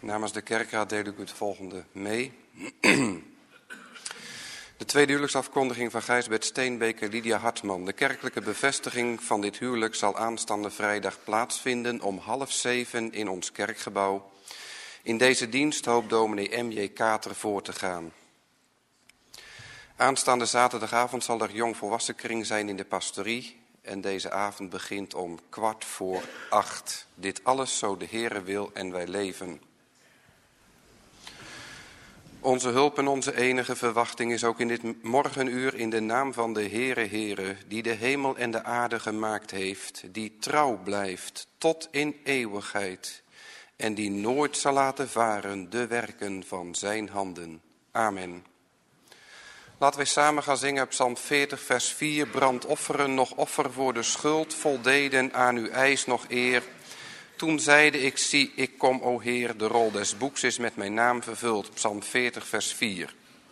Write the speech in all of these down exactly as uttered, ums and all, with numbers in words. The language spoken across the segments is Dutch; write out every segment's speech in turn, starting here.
Namens de kerkraad deel ik u het volgende mee. De tweede huwelijksafkondiging van Gijsbert Steenbeek en Lydia Hartman. De kerkelijke bevestiging van dit huwelijk zal aanstaande vrijdag plaatsvinden om half zeven in ons kerkgebouw. In deze dienst hoopt dominee M J Kater voor te gaan. Aanstaande zaterdagavond zal er jongvolwassenkring zijn in de pastorie. En deze avond begint om kwart voor acht. Dit alles zo de Heere wil en wij leven. Onze hulp en onze enige verwachting is ook in dit morgenuur in de naam van de Heere Heere, die de hemel en de aarde gemaakt heeft, die trouw blijft tot in eeuwigheid en die nooit zal laten varen de werken van zijn handen. Amen. Laten wij samen gaan zingen Psalm veertig vers vier. Brandofferen nog offer voor de schuld, voldeden aan uw eis nog eer. Toen zeide ik, zie, ik kom, o Heer, de rol des boeks is met mijn naam vervuld. Psalm veertig vers vier.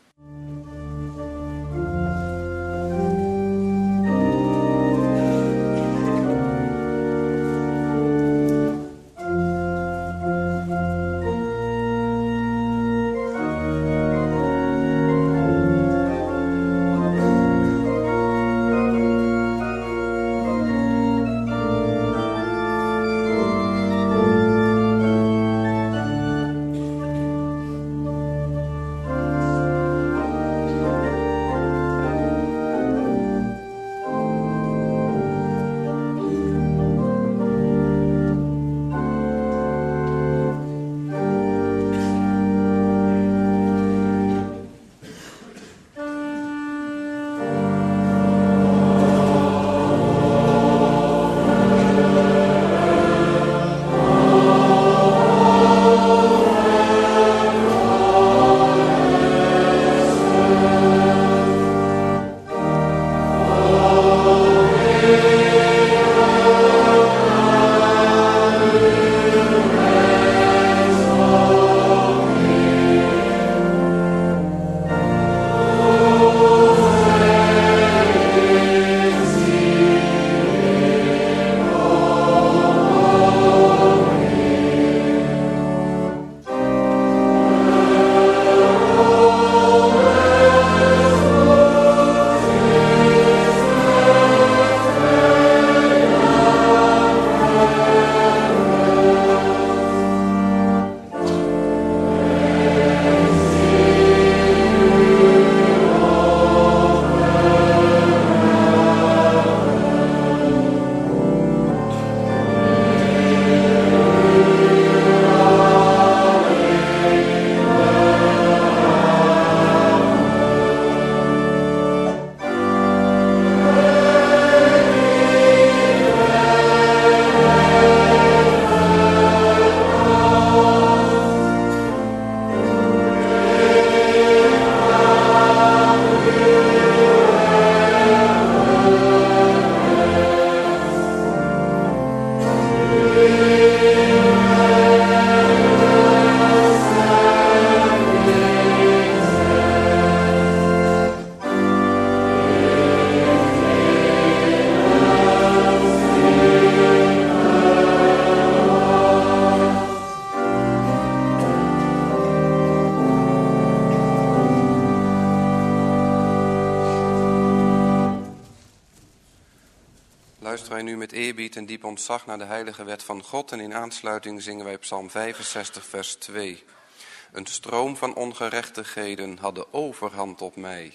Luisteren wij nu met eerbied en diep ontzag naar de heilige wet van God en in aansluiting zingen wij Psalm vijfenzestig vers twee. Een stroom van ongerechtigheden had de overhand op mij,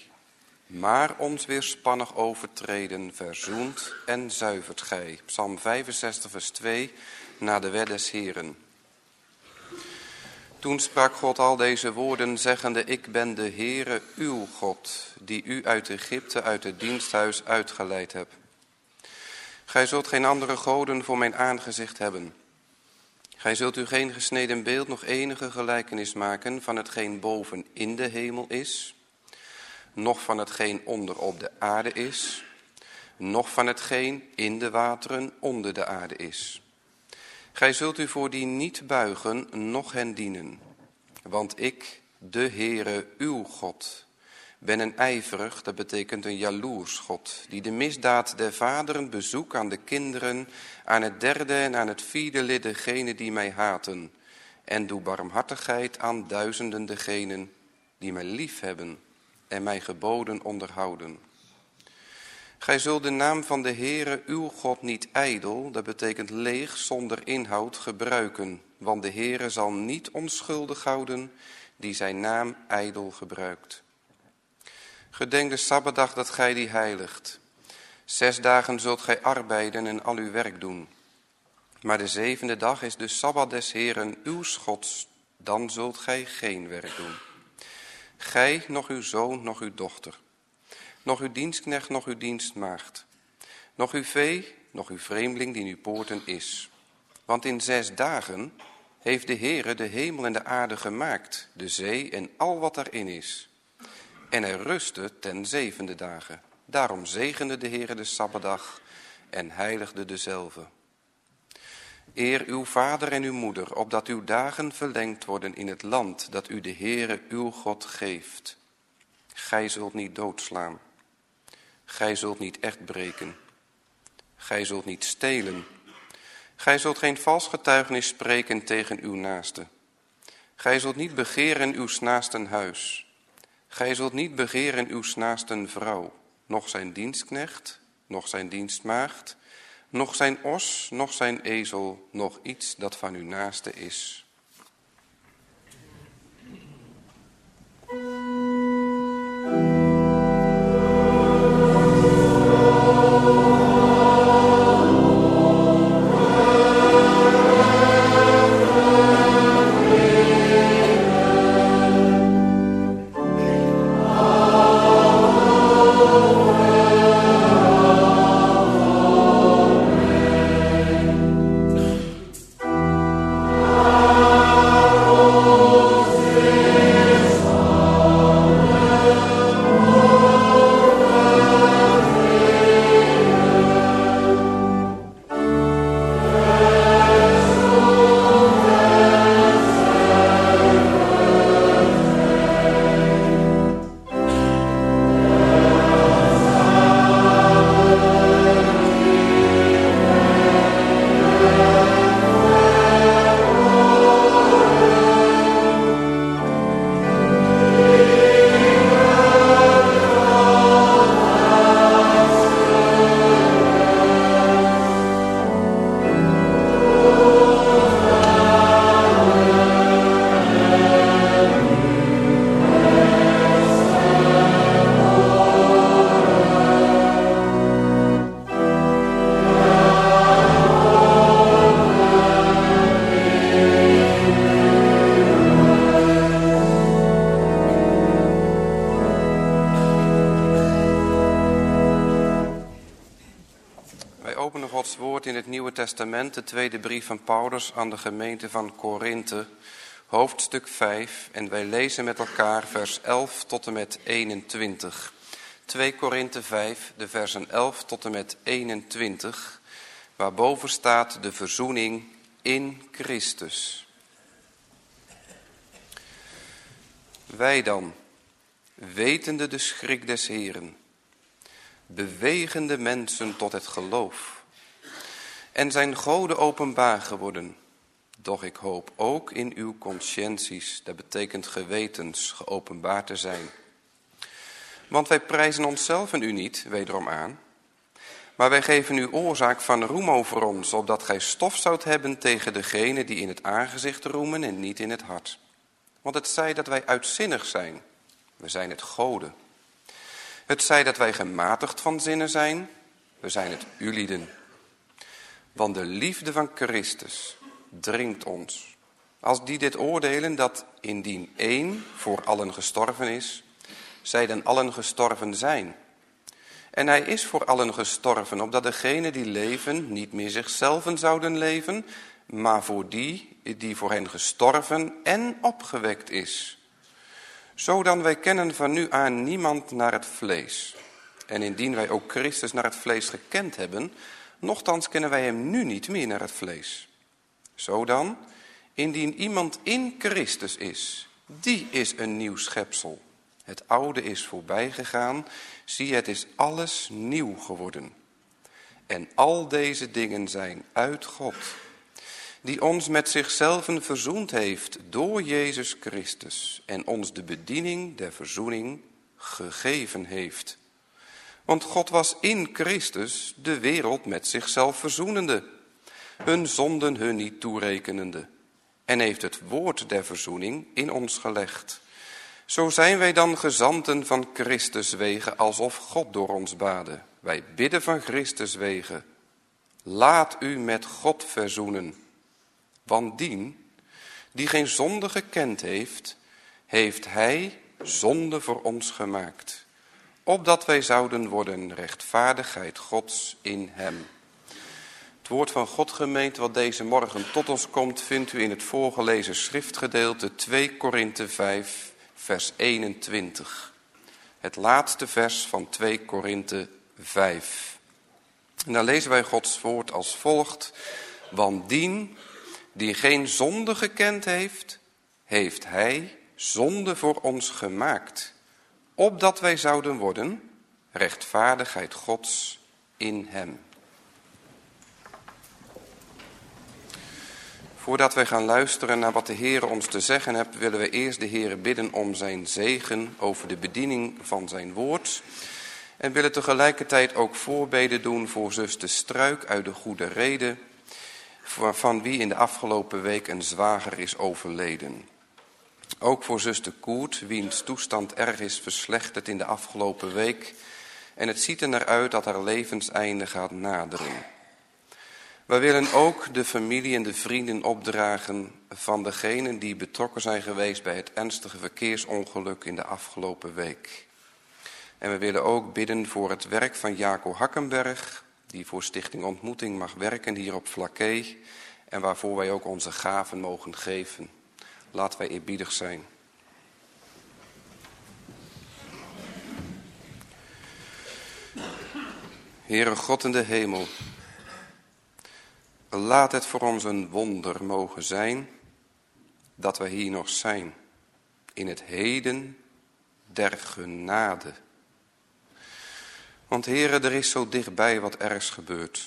maar ons weerspannig overtreden verzoent en zuivert gij. Psalm vijfenzestig vers twee, naar de wet des Heeren. Toen sprak God al deze woorden, zeggende, ik ben de Heere uw God, die u uit Egypte, uit het diensthuis uitgeleid hebt. Gij zult geen andere goden voor mijn aangezicht hebben. Gij zult u geen gesneden beeld, nog enige gelijkenis maken van hetgeen boven in de hemel is, noch van hetgeen onder op de aarde is, noch van hetgeen in de wateren onder de aarde is. Gij zult u voor die niet buigen, noch hen dienen. Want ik, de Heere, uw God, ben een ijverig, dat betekent een jaloers God, die de misdaad der vaderen bezoekt aan de kinderen, aan het derde en aan het vierde lid degene die mij haten, en doe barmhartigheid aan duizenden degenen die mij lief hebben en mijn geboden onderhouden. Gij zult de naam van de Heere uw God niet ijdel, dat betekent leeg zonder inhoud, gebruiken, want de Heere zal niet onschuldig houden die zijn naam ijdel gebruikt. Gedenk de Sabbatdag dat gij die heiligt. Zes dagen zult gij arbeiden en al uw werk doen. Maar de zevende dag is de Sabbat des Heeren uw Gods, dan zult gij geen werk doen. Gij, nog uw zoon, nog uw dochter, nog uw dienstknecht, nog uw dienstmaagd, nog uw vee, nog uw vreemdeling die in uw poorten is. Want in zes dagen heeft de Heere de hemel en de aarde gemaakt, de zee en al wat erin is. En hij rustte ten zevende dagen. Daarom zegende de Heere de Sabbatdag en heiligde dezelve. Eer uw vader en uw moeder, opdat uw dagen verlengd worden in het land dat u de Heere uw God geeft. Gij zult niet doodslaan. Gij zult niet echt breken. Gij zult niet stelen. Gij zult geen vals getuigenis spreken tegen uw naaste. Gij zult niet begeren uw naasten huis. Gij zult niet begeren uw naasten vrouw, noch zijn dienstknecht, noch zijn dienstmaagd, noch zijn os, noch zijn ezel, noch iets dat van uw naaste is. Testament, de tweede brief van Paulus aan de gemeente van Korinthe, hoofdstuk vijf, en wij lezen met elkaar vers elf tot en met eenentwintig. twee Korinthe vijf, de versen elf tot en met eenentwintig, waarboven staat de verzoening in Christus. Wij dan, wetende de schrik des Heeren, bewegende mensen tot het geloof, en zijn goden openbaar geworden. Doch ik hoop ook in uw conscienties, dat betekent gewetens, geopenbaard te zijn. Want wij prijzen onszelf en u niet, wederom aan. Maar wij geven u oorzaak van roem over ons, opdat gij stof zoudt hebben tegen degene die in het aangezicht roemen en niet in het hart. Want het zij dat wij uitzinnig zijn, we zijn het goden. Het zij dat wij gematigd van zinnen zijn, we zijn het ulieden. Want de liefde van Christus dringt ons, als die dit oordelen dat indien één voor allen gestorven is, zij dan allen gestorven zijn. En hij is voor allen gestorven, opdat degenen die leven niet meer zichzelf zouden leven, maar voor die die voor hen gestorven en opgewekt is. Zodan wij kennen van nu aan niemand naar het vlees. En indien wij ook Christus naar het vlees gekend hebben, nochtans kennen wij hem nu niet meer naar het vlees. Zodan, indien iemand in Christus is, die is een nieuw schepsel. Het oude is voorbij gegaan, zie het is alles nieuw geworden. En al deze dingen zijn uit God, die ons met zichzelf verzoend heeft door Jezus Christus en ons de bediening der verzoening gegeven heeft. Want God was in Christus de wereld met zichzelf verzoenende, hun zonden hun niet toerekenende, en heeft het woord der verzoening in ons gelegd. Zo zijn wij dan gezanten van Christus wegen, alsof God door ons bade. Wij bidden van Christus wegen, laat u met God verzoenen. Want dien, die geen zonde gekend heeft, heeft hij zonde voor ons gemaakt, opdat wij zouden worden rechtvaardigheid Gods in hem. Het woord van God, gemeente, wat deze morgen tot ons komt, vindt u in het voorgelezen schriftgedeelte twee Korinthe vijf, vers eenentwintig. Het laatste vers van twee Korinthe vijf. En dan lezen wij Gods woord als volgt. Want dien, die geen zonde gekend heeft, heeft hij zonde voor ons gemaakt, opdat wij zouden worden rechtvaardigheid Gods in hem. Voordat wij gaan luisteren naar wat de Heer ons te zeggen hebt, willen we eerst de Heer bidden om zijn zegen over de bediening van zijn woord. En willen tegelijkertijd ook voorbeden doen voor zuster Struik uit de Goede Rede, van wie in de afgelopen week een zwager is overleden. Ook voor zuster Koert, wiens toestand erg is verslechterd in de afgelopen week. En het ziet er naar uit dat haar levenseinde gaat naderen. Wij willen ook de familie en de vrienden opdragen van degenen die betrokken zijn geweest bij het ernstige verkeersongeluk in de afgelopen week. En we willen ook bidden voor het werk van Jaco Hakkenberg, die voor Stichting Ontmoeting mag werken hier op Vlakke en waarvoor wij ook onze gaven mogen geven. Laten wij eerbiedig zijn. Heere God in de hemel, laat het voor ons een wonder mogen zijn dat wij hier nog zijn, in het heden der genade. Want Heere, er is zo dichtbij wat ergs gebeurd.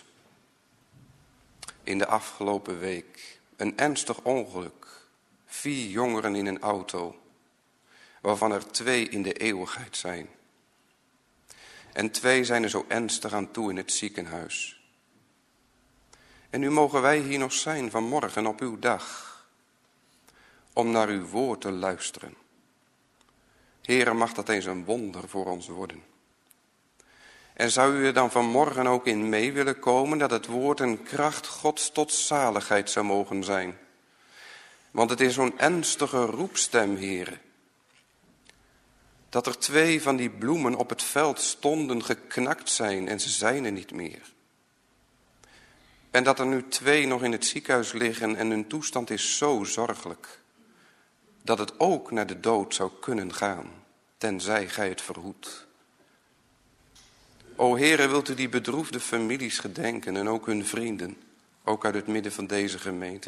In de afgelopen week een ernstig ongeluk, vier jongeren in een auto, waarvan er twee in de eeuwigheid zijn. En twee zijn er zo ernstig aan toe in het ziekenhuis. En nu mogen wij hier nog zijn vanmorgen op uw dag, om naar uw woord te luisteren. Heere, mag dat eens een wonder voor ons worden. En zou u er dan vanmorgen ook in mee willen komen dat het woord een kracht Gods tot zaligheid zou mogen zijn. Want het is zo'n ernstige roepstem, Heere. Dat er twee van die bloemen op het veld stonden geknakt zijn en ze zijn er niet meer. En dat er nu twee nog in het ziekenhuis liggen en hun toestand is zo zorgelijk. Dat het ook naar de dood zou kunnen gaan, tenzij gij het verhoedt. O Heere, wilt u die bedroefde families gedenken en ook hun vrienden, ook uit het midden van deze gemeente.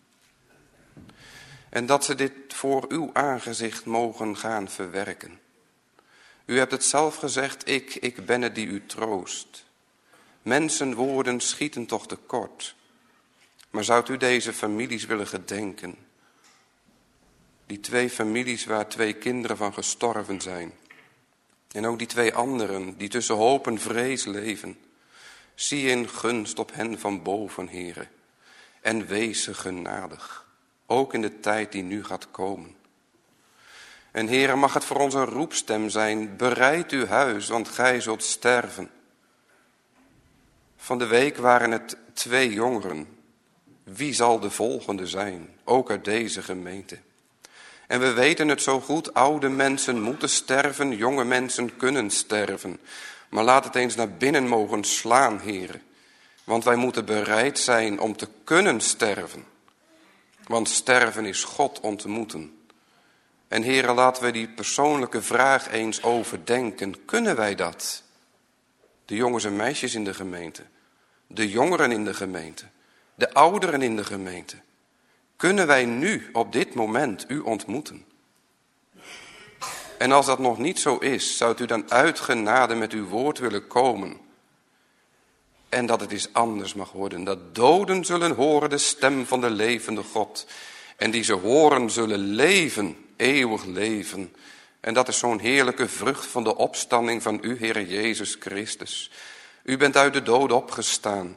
En dat ze dit voor uw aangezicht mogen gaan verwerken. U hebt het zelf gezegd, ik, ik ben het die u troost. Mensenwoorden schieten toch tekort. Maar zou u deze families willen gedenken? Die twee families waar twee kinderen van gestorven zijn. En ook die twee anderen die tussen hoop en vrees leven. Zie in gunst op hen van boven, Heere. En wees ze genadig. Ook in de tijd die nu gaat komen. En Heere, mag het voor ons een roepstem zijn. Bereid uw huis, want gij zult sterven. Van de week waren het twee jongeren. Wie zal de volgende zijn? Ook uit deze gemeente. En we weten het zo goed, oude mensen moeten sterven, jonge mensen kunnen sterven. Maar laat het eens naar binnen mogen slaan, Heere. Want wij moeten bereid zijn om te kunnen sterven. Want sterven is God ontmoeten. En Heere, laten we die persoonlijke vraag eens overdenken. Kunnen wij dat? De jongens en meisjes in de gemeente. De jongeren in de gemeente. De ouderen in de gemeente. Kunnen wij nu op dit moment u ontmoeten? En als dat nog niet zo is, zou u dan uit genade met uw woord willen komen? En dat het eens anders mag worden. Dat doden zullen horen de stem van de levende God. En die ze horen zullen leven, eeuwig leven. En dat is zo'n heerlijke vrucht van de opstanding van u, Heere Jezus Christus. U bent uit de dood opgestaan.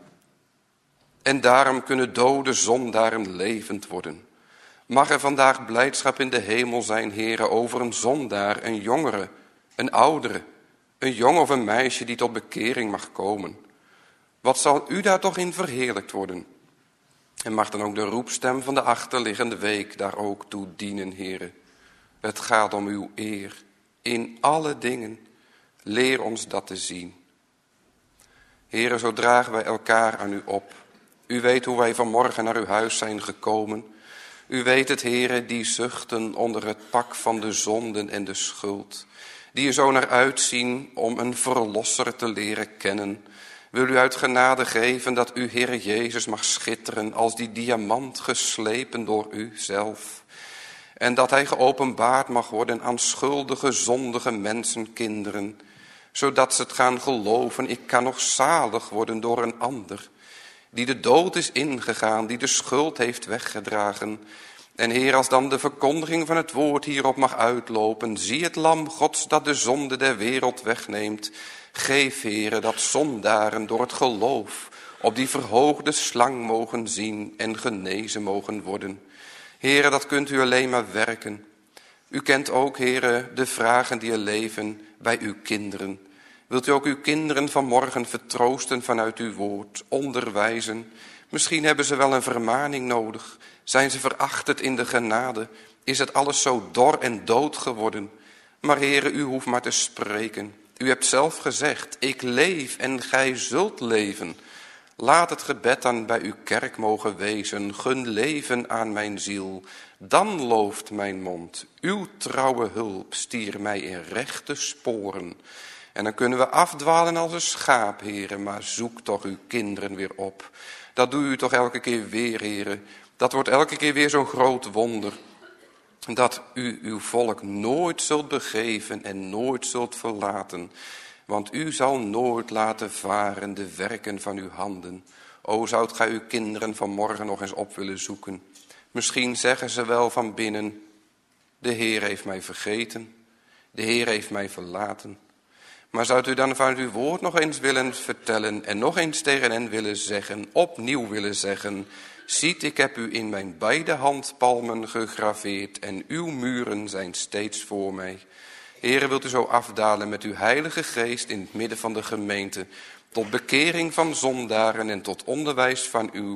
En daarom kunnen dode zondaren levend worden. Mag er vandaag blijdschap in de hemel zijn, Heere, over een zondaar, een jongere, een oudere, een jong of een meisje die tot bekering mag komen. Wat zal u daar toch in verheerlijkt worden? En mag dan ook de roepstem van de achterliggende week daar ook toe dienen, Heere. Het gaat om uw eer. In alle dingen leer ons dat te zien. Heere, zo dragen wij elkaar aan u op. U weet hoe wij vanmorgen naar uw huis zijn gekomen. U weet het, Heere, die zuchten onder het pak van de zonden en de schuld. Die er zo naar uitzien om een verlosser te leren kennen. Wil u uit genade geven dat u, Heere Jezus, mag schitteren als die diamant geslepen door u zelf. En dat hij geopenbaard mag worden aan schuldige, zondige mensenkinderen. Zodat ze het gaan geloven, ik kan nog zalig worden door een ander. Die de dood is ingegaan, die de schuld heeft weggedragen. En Heer, als dan de verkondiging van het woord hierop mag uitlopen. Zie het lam Gods dat de zonde der wereld wegneemt. Geef, Heere, dat zondaren door het geloof op die verhoogde slang mogen zien en genezen mogen worden. Heere, dat kunt u alleen maar werken. U kent ook, Heere, de vragen die er leven bij uw kinderen. Wilt u ook uw kinderen vanmorgen vertroosten vanuit uw woord, onderwijzen? Misschien hebben ze wel een vermaning nodig. Zijn ze verachterd in de genade? Is het alles zo dor en dood geworden? Maar Heere, u hoeft maar te spreken. U hebt zelf gezegd, ik leef en gij zult leven. Laat het gebed dan bij uw kerk mogen wezen. Gun leven aan mijn ziel. Dan looft mijn mond. Uw trouwe hulp stier mij in rechte sporen. En dan kunnen we afdwalen als een schaap, Heere. Maar zoek toch uw kinderen weer op. Dat doe u toch elke keer weer, Heere. Dat wordt elke keer weer zo'n groot wonder. Dat u uw volk nooit zult begeven en nooit zult verlaten. Want u zal nooit laten varen de werken van uw handen. O, zoudt gij uw kinderen vanmorgen nog eens op willen zoeken. Misschien zeggen ze wel van binnen, de Heer heeft mij vergeten. De Heer heeft mij verlaten. Maar zoudt u dan van uw woord nog eens willen vertellen en nog eens tegen hen willen zeggen, opnieuw willen zeggen. Ziet, ik heb u in mijn beide handpalmen gegraveerd en uw muren zijn steeds voor mij. Heere, wilt u zo afdalen met uw heilige geest in het midden van de gemeente, tot bekering van zondaren en tot onderwijs van uw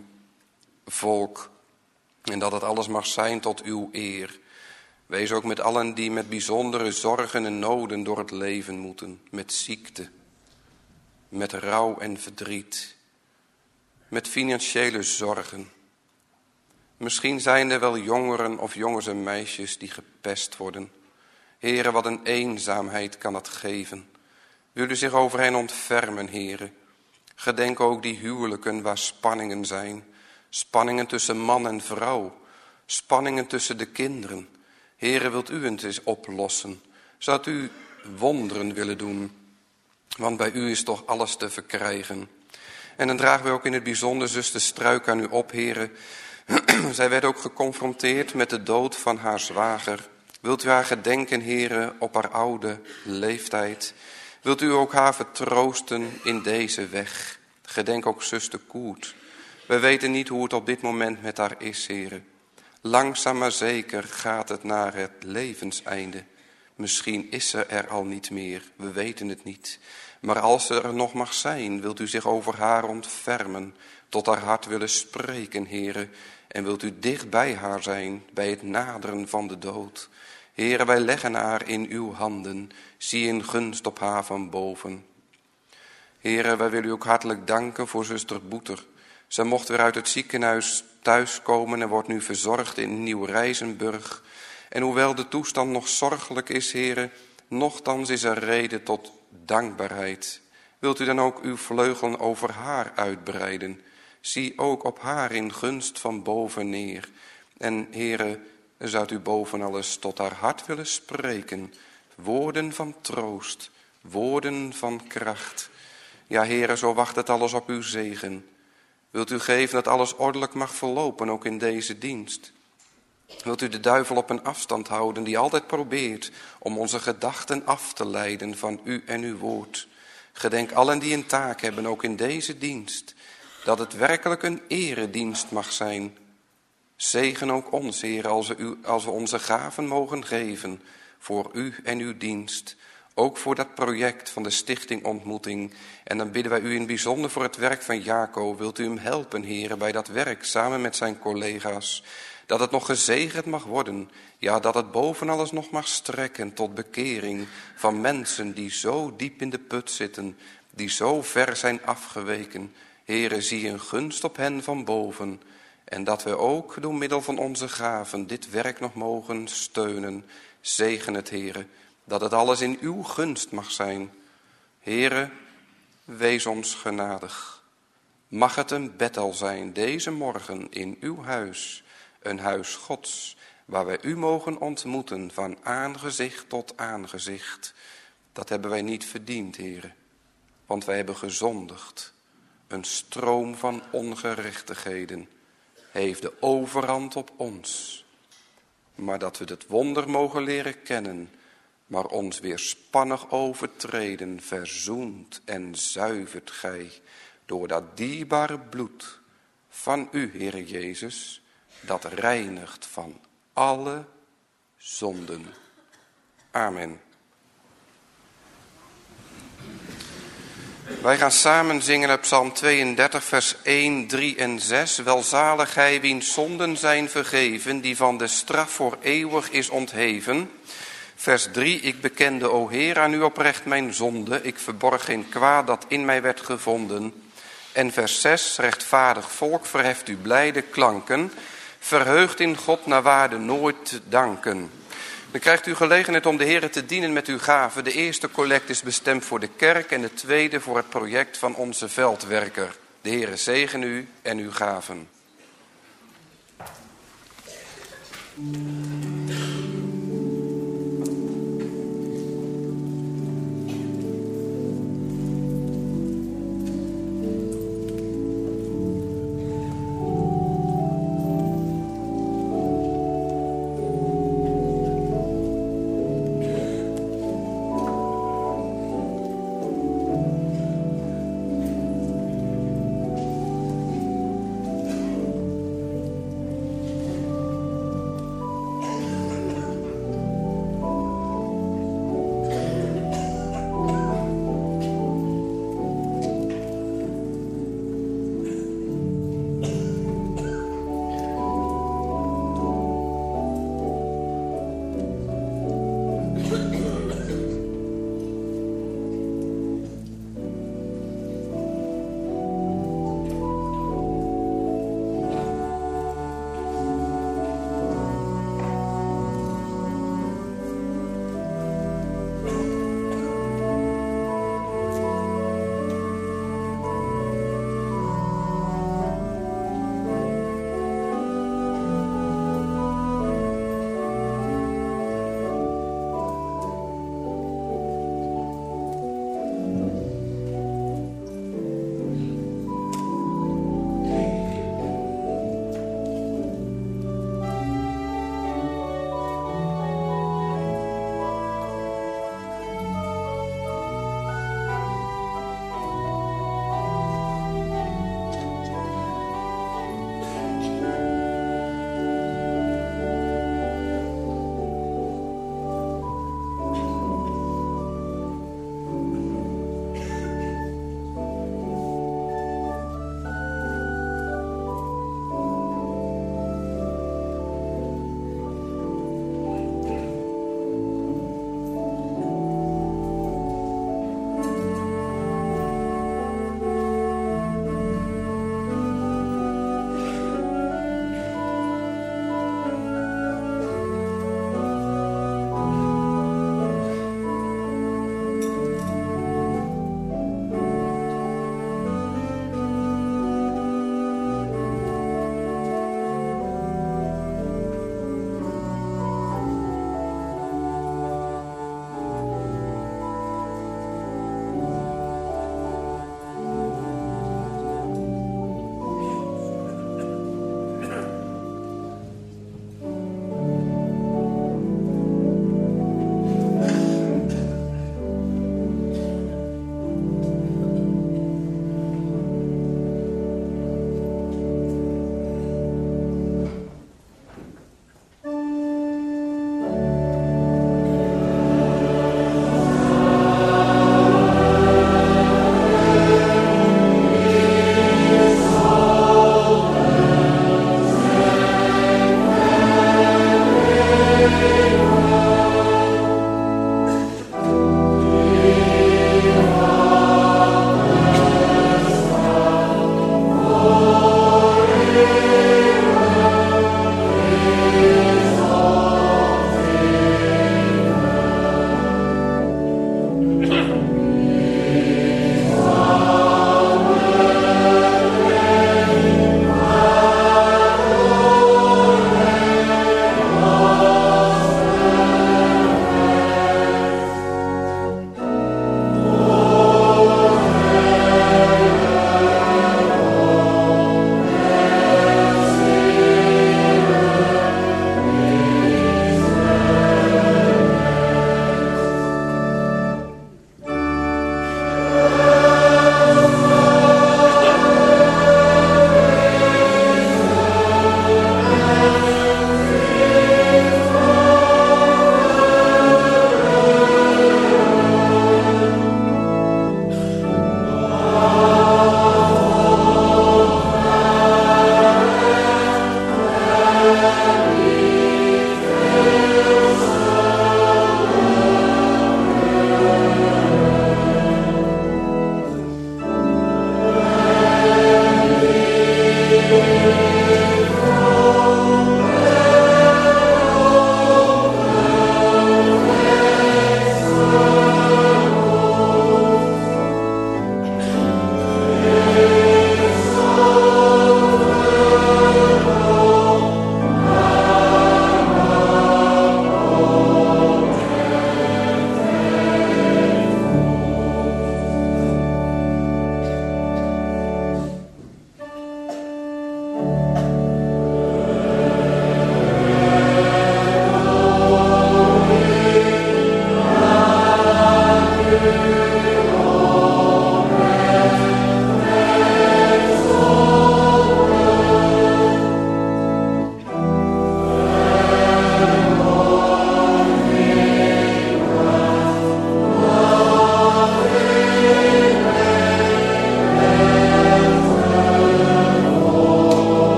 volk. En dat het alles mag zijn tot uw eer. Wees ook met allen die met bijzondere zorgen en noden door het leven moeten. Met ziekte, met rouw en verdriet, met financiële zorgen. Misschien zijn er wel jongeren of jongens en meisjes die gepest worden. Heere, wat een eenzaamheid kan het geven. Wil u zich over hen ontfermen, Heere. Gedenk ook die huwelijken waar spanningen zijn. Spanningen tussen man en vrouw. Spanningen tussen de kinderen. Heere, wilt u het eens oplossen? Zou u wonderen willen doen? Want bij u is toch alles te verkrijgen. En dan dragen we ook in het bijzonder zuster Struik aan u op, Heere. Zij werd ook geconfronteerd met de dood van haar zwager. Wilt u haar gedenken, Heere, op haar oude leeftijd? Wilt u ook haar vertroosten in deze weg? Gedenk ook zuster Koert. We weten niet hoe het op dit moment met haar is, Heere. Langzaam maar zeker gaat het naar het levenseinde. Misschien is ze er al niet meer, we weten het niet. Maar als ze er nog mag zijn, wilt u zich over haar ontfermen, tot haar hart willen spreken, Heere. En wilt u dicht bij haar zijn, bij het naderen van de dood. Heere, wij leggen haar in uw handen, zie in gunst op haar van boven. Heere, wij willen u ook hartelijk danken voor zuster Boeter. Zij mocht weer uit het ziekenhuis thuiskomen en wordt nu verzorgd in Nieuw-Rijzenburg. En hoewel de toestand nog zorgelijk is, Heere, nochtans is er reden tot dankbaarheid. Wilt u dan ook uw vleugelen over haar uitbreiden? Zie ook op haar in gunst van boven neer. En Heere, zou u boven alles tot haar hart willen spreken. Woorden van troost, woorden van kracht. Ja, Heere, zo wacht het alles op uw zegen. Wilt u geven dat alles ordelijk mag verlopen, ook in deze dienst? Wilt u de duivel op een afstand houden die altijd probeert om onze gedachten af te leiden van u en uw woord? Gedenk allen die een taak hebben, ook in deze dienst, dat het werkelijk een eredienst mag zijn. Zegen ook ons, Heer, als we, u, als we onze gaven mogen geven voor u en uw dienst. Ook voor dat project van de Stichting Ontmoeting. En dan bidden wij u in het bijzonder voor het werk van Jaco. Wilt u hem helpen, Heer, bij dat werk samen met zijn collega's. Dat het nog gezegend mag worden. Ja, dat het boven alles nog mag strekken tot bekering van mensen die zo diep in de put zitten. Die zo ver zijn afgeweken. Heere, zie een gunst op hen van boven. En dat we ook door middel van onze gaven dit werk nog mogen steunen. Zegen het, Heere, dat het alles in uw gunst mag zijn. Heere, wees ons genadig. Mag het een Bethel zijn deze morgen in uw huis, een huis Gods, waar wij u mogen ontmoeten van aangezicht tot aangezicht. Dat hebben wij niet verdiend, Heere, want wij hebben gezondigd. Een stroom van ongerechtigheden heeft de overhand op ons. Maar dat we het wonder mogen leren kennen, maar ons weerspannig overtreden, verzoent en zuivert gij door dat dierbare bloed van u, Heere Jezus, dat reinigt van alle zonden. Amen. Wij gaan samen zingen uit Psalm tweeëndertig, vers één, drie en zes. Welzalig gij wiens zonden zijn vergeven, die van de straf voor eeuwig is ontheven. Vers drie, ik bekende, o Heer, aan u oprecht mijn zonde. Ik verborg geen kwaad dat in mij werd gevonden. En vers zes, rechtvaardig volk, verheft u blijde klanken. Verheugd in God naar waarde nooit te danken. Dan krijgt u gelegenheid om de Heer te dienen met uw gaven. De eerste collect is bestemd voor de kerk en de tweede voor het project van onze veldwerker. De Heer zegen u en uw gaven.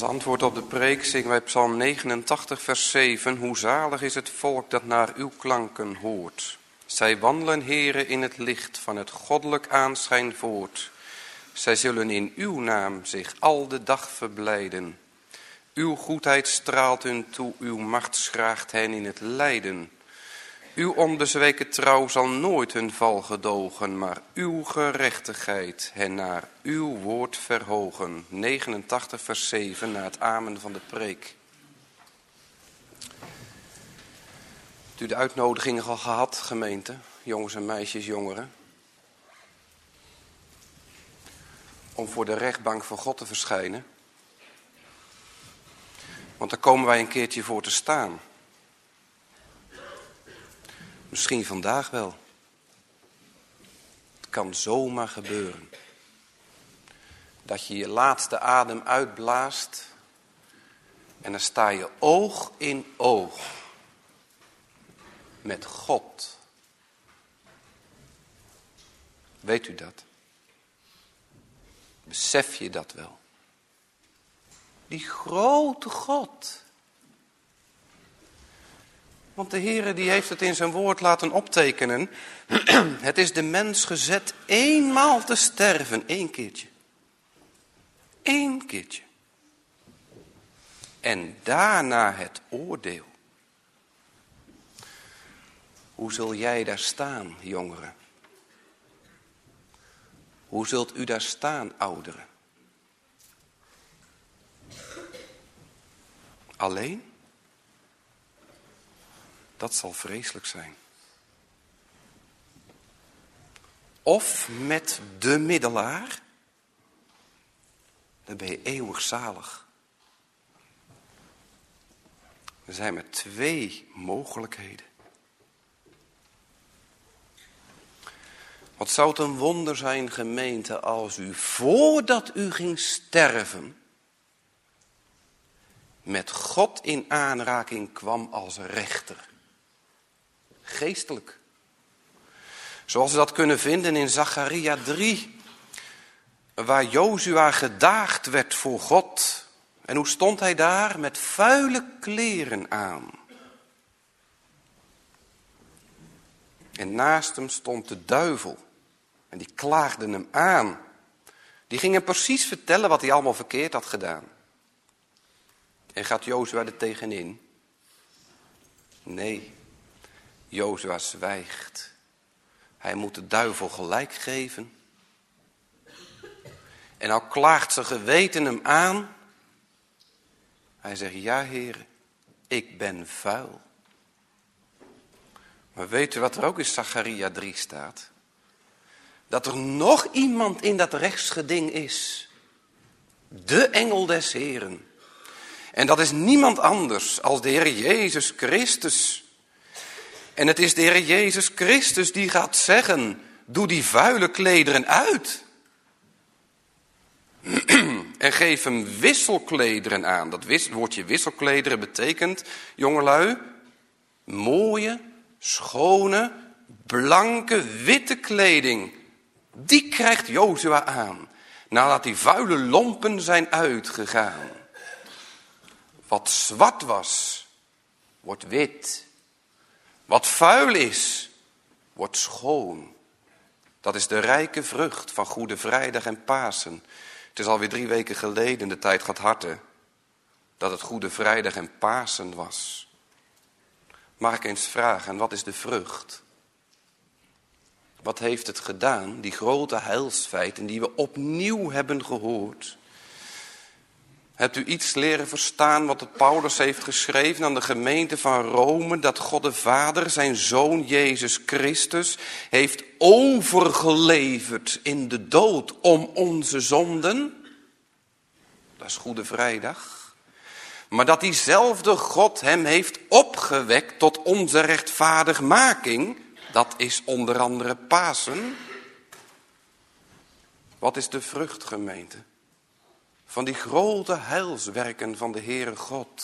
Als antwoord op de preek zingen wij Psalm negenentachtig, vers zeven. Hoe zalig is het volk dat naar uw klanken hoort. Zij wandelen, Heere, in het licht van het goddelijk aanschijn voort. Zij zullen in uw naam zich al de dag verblijden. Uw goedheid straalt hun toe, uw macht schraagt hen in het lijden. Uw onbezweken trouw zal nooit hun val gedogen, maar uw gerechtigheid hen naar uw woord verhogen. negenentachtig vers zeven, na het amen van de preek. Hebt u de uitnodiging al gehad, gemeente, jongens en meisjes, jongeren? Om voor de rechtbank van God te verschijnen? Want daar komen wij een keertje voor te staan. Misschien vandaag wel. Het kan zomaar gebeuren. Dat je je laatste adem uitblaast. En dan sta je oog in oog. Met God. Weet u dat? Besef je dat wel? Die grote God. Want de Heere die heeft het in zijn woord laten optekenen. Het is de mens gezet eenmaal te sterven. Eén keertje. Eén keertje. En daarna het oordeel. Hoe zul jij daar staan, jongeren? Hoe zult u daar staan, ouderen? Alleen? Dat zal vreselijk zijn. Of met de middelaar, dan ben je eeuwig zalig. Er zijn maar twee mogelijkheden. Wat zou het een wonder zijn, gemeente, als u voordat u ging sterven met God in aanraking kwam als rechter. Geestelijk. Zoals we dat kunnen vinden in Zacharia drie. Waar Jozua gedaagd werd voor God. En hoe stond hij daar? Met vuile kleren aan. En naast hem stond de duivel. En die klaagde hem aan. Die ging hem precies vertellen wat hij allemaal verkeerd had gedaan. En gaat Jozua er tegenin? Nee. Jozua zwijgt. Hij moet de duivel gelijk geven. En al klaagt zijn geweten hem aan. Hij zegt, ja Heere, ik ben vuil. Maar weet u wat er ook in Zacharia drie staat? Dat er nog iemand in dat rechtsgeding is. De engel des Heeren. En dat is niemand anders als de Heer Jezus Christus. En het is de Heer Jezus Christus die gaat zeggen, doe die vuile klederen uit. En geef hem wisselklederen aan. Dat woordje wisselklederen betekent, jongelui, mooie, schone, blanke, witte kleding. Die krijgt Jozua aan, nadat die vuile lompen zijn uitgegaan. Wat zwart was, wordt wit. Wat vuil is, wordt schoon. Dat is de rijke vrucht van Goede Vrijdag en Pasen. Het is alweer drie weken geleden, de tijd gaat harten, dat het Goede Vrijdag en Pasen was. Mag ik eens vragen, wat is de vrucht? Wat heeft het gedaan, die grote heilsfeiten die we opnieuw hebben gehoord? Hebt u iets leren verstaan wat de Paulus heeft geschreven aan de gemeente van Rome, dat God de Vader zijn Zoon Jezus Christus heeft overgeleverd in de dood om onze zonden? Dat is Goede Vrijdag. Maar dat diezelfde God hem heeft opgewekt tot onze rechtvaardigmaking, dat is onder andere Pasen. Wat is de vrucht, gemeente? Van die grote heilswerken van de Heere God.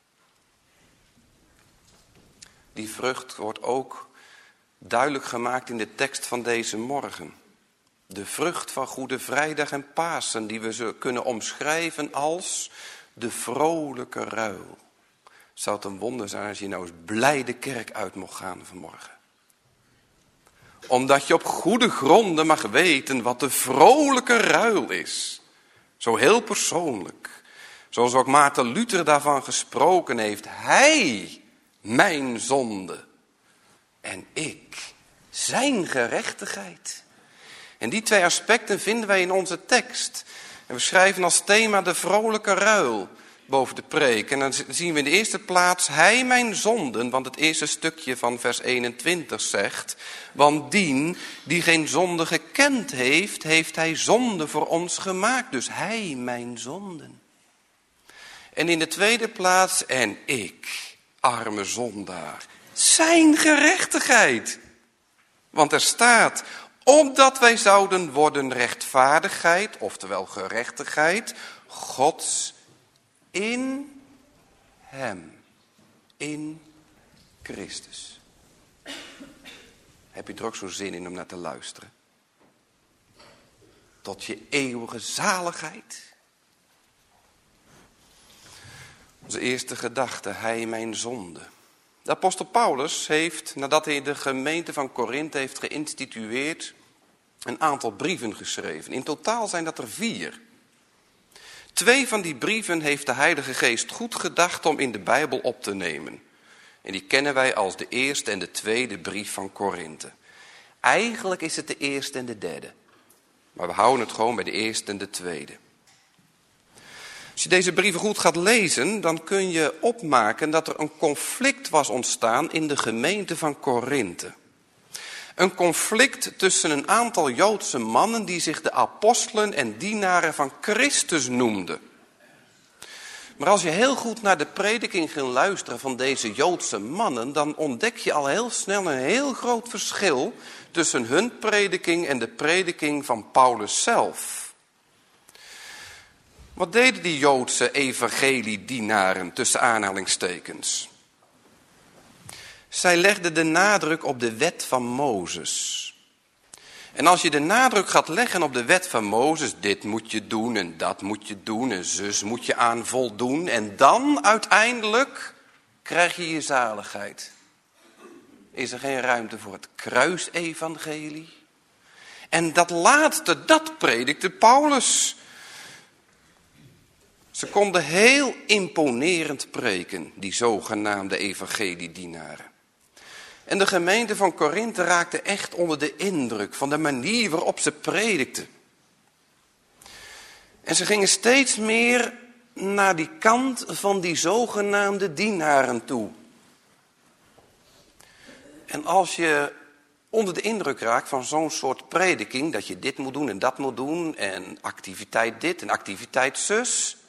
Die vrucht wordt ook duidelijk gemaakt in de tekst van deze morgen. De vrucht van Goede Vrijdag en Pasen, die we kunnen omschrijven als de vrolijke ruil. Zou het een wonder zijn als je nou eens blij de kerk uit mocht gaan vanmorgen. Omdat je op goede gronden mag weten wat de vrolijke ruil is. Zo heel persoonlijk. Zoals ook Maarten Luther daarvan gesproken heeft. Hij, mijn zonde. En ik, zijn gerechtigheid. En die twee aspecten vinden wij in onze tekst. En we schrijven als thema de vrolijke ruil boven de preek. En dan zien we in de eerste plaats, hij mijn zonden, want het eerste stukje van vers eenentwintig zegt, want dien die geen zonde gekend heeft, heeft hij zonde voor ons gemaakt. Dus hij mijn zonden. En in de tweede plaats, en ik, arme zondaar, zijn gerechtigheid. Want er staat, opdat wij zouden worden rechtvaardigheid, oftewel gerechtigheid, Gods in hem, in Christus. Heb je er ook zo zin in om naar te luisteren? Tot je eeuwige zaligheid. Onze eerste gedachte, hij mijn zonde. De apostel Paulus heeft, nadat hij de gemeente van Korinthe heeft geïnstitueerd, een aantal brieven geschreven. In totaal zijn dat er vier. Twee van die brieven heeft de Heilige Geest goed gedacht om in de Bijbel op te nemen. En die kennen wij als de eerste en de tweede brief van Korinthe. Eigenlijk is het de eerste en de derde. Maar we houden het gewoon bij de eerste en de tweede. Als je deze brieven goed gaat lezen, dan kun je opmaken dat er een conflict was ontstaan in de gemeente van Korinthe. Een conflict tussen een aantal Joodse mannen die zich de apostelen en dienaren van Christus noemden. Maar als je heel goed naar de prediking ging luisteren van deze Joodse mannen, dan ontdek je al heel snel een heel groot verschil tussen hun prediking en de prediking van Paulus zelf. Wat deden die Joodse evangeliedienaren tussen aanhalingstekens? Zij legden de nadruk op de wet van Mozes. En als je de nadruk gaat leggen op de wet van Mozes, dit moet je doen en dat moet je doen en zus moet je aan voldoen. En dan uiteindelijk krijg je je zaligheid. Is er geen ruimte voor het kruisevangelie? En dat laatste, dat predikte Paulus. Ze konden heel imponerend preken, die zogenaamde evangeliedienaren. En de gemeente van Korinthe raakte echt onder de indruk van de manier waarop ze predikten. En ze gingen steeds meer naar die kant van die zogenaamde dienaren toe. En als je onder de indruk raakt van zo'n soort prediking, dat je dit moet doen en dat moet doen, en activiteit dit en activiteit zus,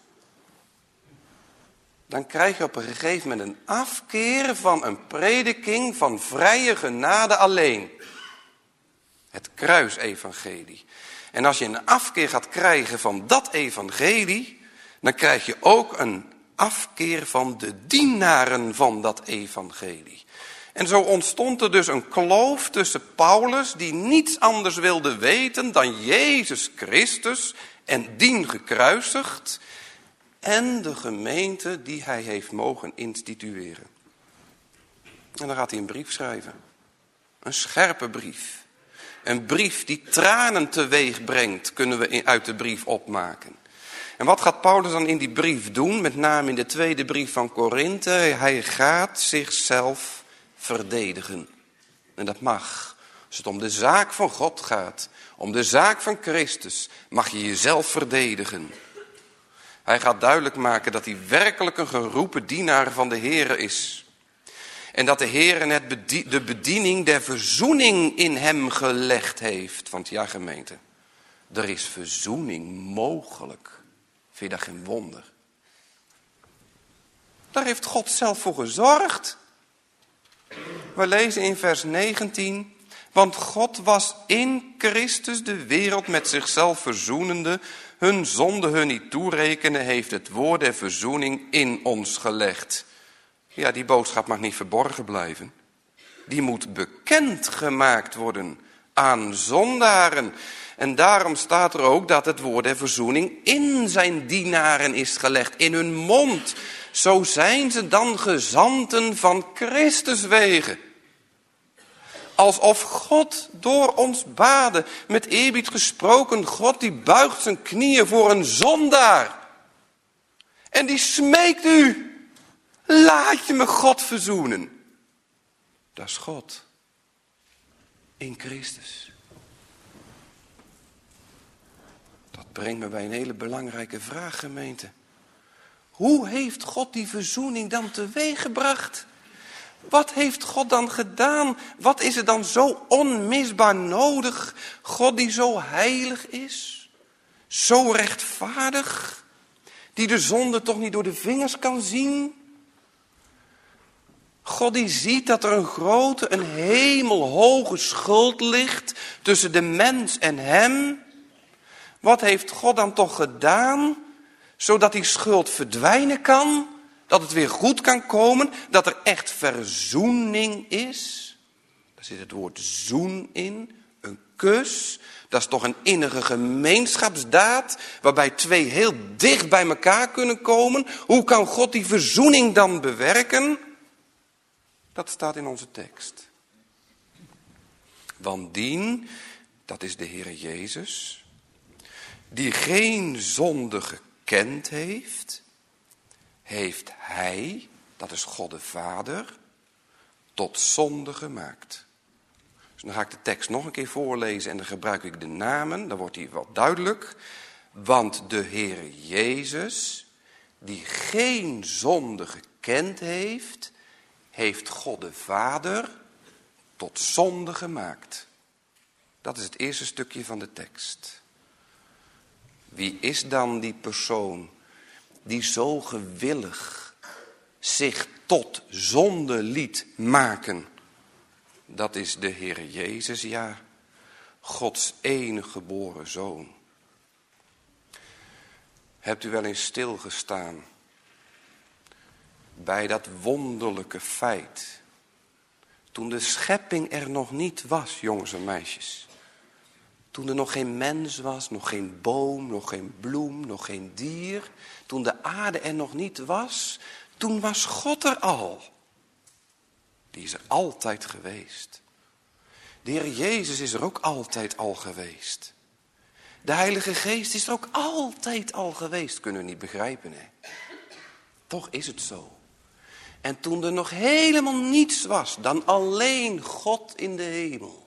dan krijg je op een gegeven moment een afkeer van een prediking van vrije genade alleen. Het kruisevangelie. En als je een afkeer gaat krijgen van dat evangelie, dan krijg je ook een afkeer van de dienaren van dat evangelie. En zo ontstond er dus een kloof tussen Paulus, die niets anders wilde weten dan Jezus Christus en dien gekruisigd, en de gemeente die hij heeft mogen institueren. En dan gaat hij een brief schrijven. Een scherpe brief. Een brief die tranen teweeg brengt, kunnen we uit de brief opmaken. En wat gaat Paulus dan in die brief doen? Met name in de tweede brief van Korinthe. Hij gaat zichzelf verdedigen. En dat mag. Als het om de zaak van God gaat, om de zaak van Christus, mag je jezelf verdedigen. Hij gaat duidelijk maken dat hij werkelijk een geroepen dienaar van de Heere is. En dat de Heere net bedie- de bediening der verzoening in hem gelegd heeft. Want ja, gemeente, er is verzoening mogelijk. Vind je dat geen wonder? Daar heeft God zelf voor gezorgd. We lezen in vers negentien. Want God was in Christus de wereld met zichzelf verzoenende, hun zonde hun niet toerekenen, heeft het woord der verzoening in ons gelegd. Ja, die boodschap mag niet verborgen blijven. Die moet bekend gemaakt worden aan zondaren. En daarom staat er ook dat het woord der verzoening in zijn dienaren is gelegd, in hun mond. Zo zijn ze dan gezanten van Christus wegen. Alsof God door ons baden, met eerbied gesproken, God die buigt zijn knieën voor een zondaar. En die smeekt u, laat je me God verzoenen. Dat is God. In Christus. Dat brengt me bij een hele belangrijke vraag, gemeente. Hoe heeft God die verzoening dan teweeggebracht? Wat heeft God dan gedaan? Wat is er dan zo onmisbaar nodig? God die zo heilig is, zo rechtvaardig, die de zonde toch niet door de vingers kan zien. God die ziet dat er een grote, een hemelhoge schuld ligt tussen de mens en hem. Wat heeft God dan toch gedaan, zodat die schuld verdwijnen kan? Dat het weer goed kan komen, dat er echt verzoening is. Daar zit het woord zoen in, een kus. Dat is toch een innige gemeenschapsdaad, waarbij twee heel dicht bij elkaar kunnen komen. Hoe kan God die verzoening dan bewerken? Dat staat in onze tekst. Want dien, dat is de Heer Jezus, die geen zonde gekend heeft, heeft hij, dat is God de Vader, tot zonde gemaakt. Dus dan ga ik de tekst nog een keer voorlezen en dan gebruik ik de namen, dan wordt die wat duidelijk. Want de Heer Jezus, die geen zonde gekend heeft, heeft God de Vader tot zonde gemaakt. Dat is het eerste stukje van de tekst. Wie is dan die persoon die zo gewillig zich tot zonde liet maken? Dat is de Heer Jezus, ja, Gods enige geboren Zoon. Hebt u wel eens stilgestaan bij dat wonderlijke feit, toen de schepping er nog niet was, jongens en meisjes. Toen er nog geen mens was, nog geen boom, nog geen bloem, nog geen dier. Toen de aarde er nog niet was, toen was God er al. Die is er altijd geweest. De Heer Jezus is er ook altijd al geweest. De Heilige Geest is er ook altijd al geweest. Kunnen we niet begrijpen, hè? Toch is het zo. En toen er nog helemaal niets was dan alleen God in de hemel.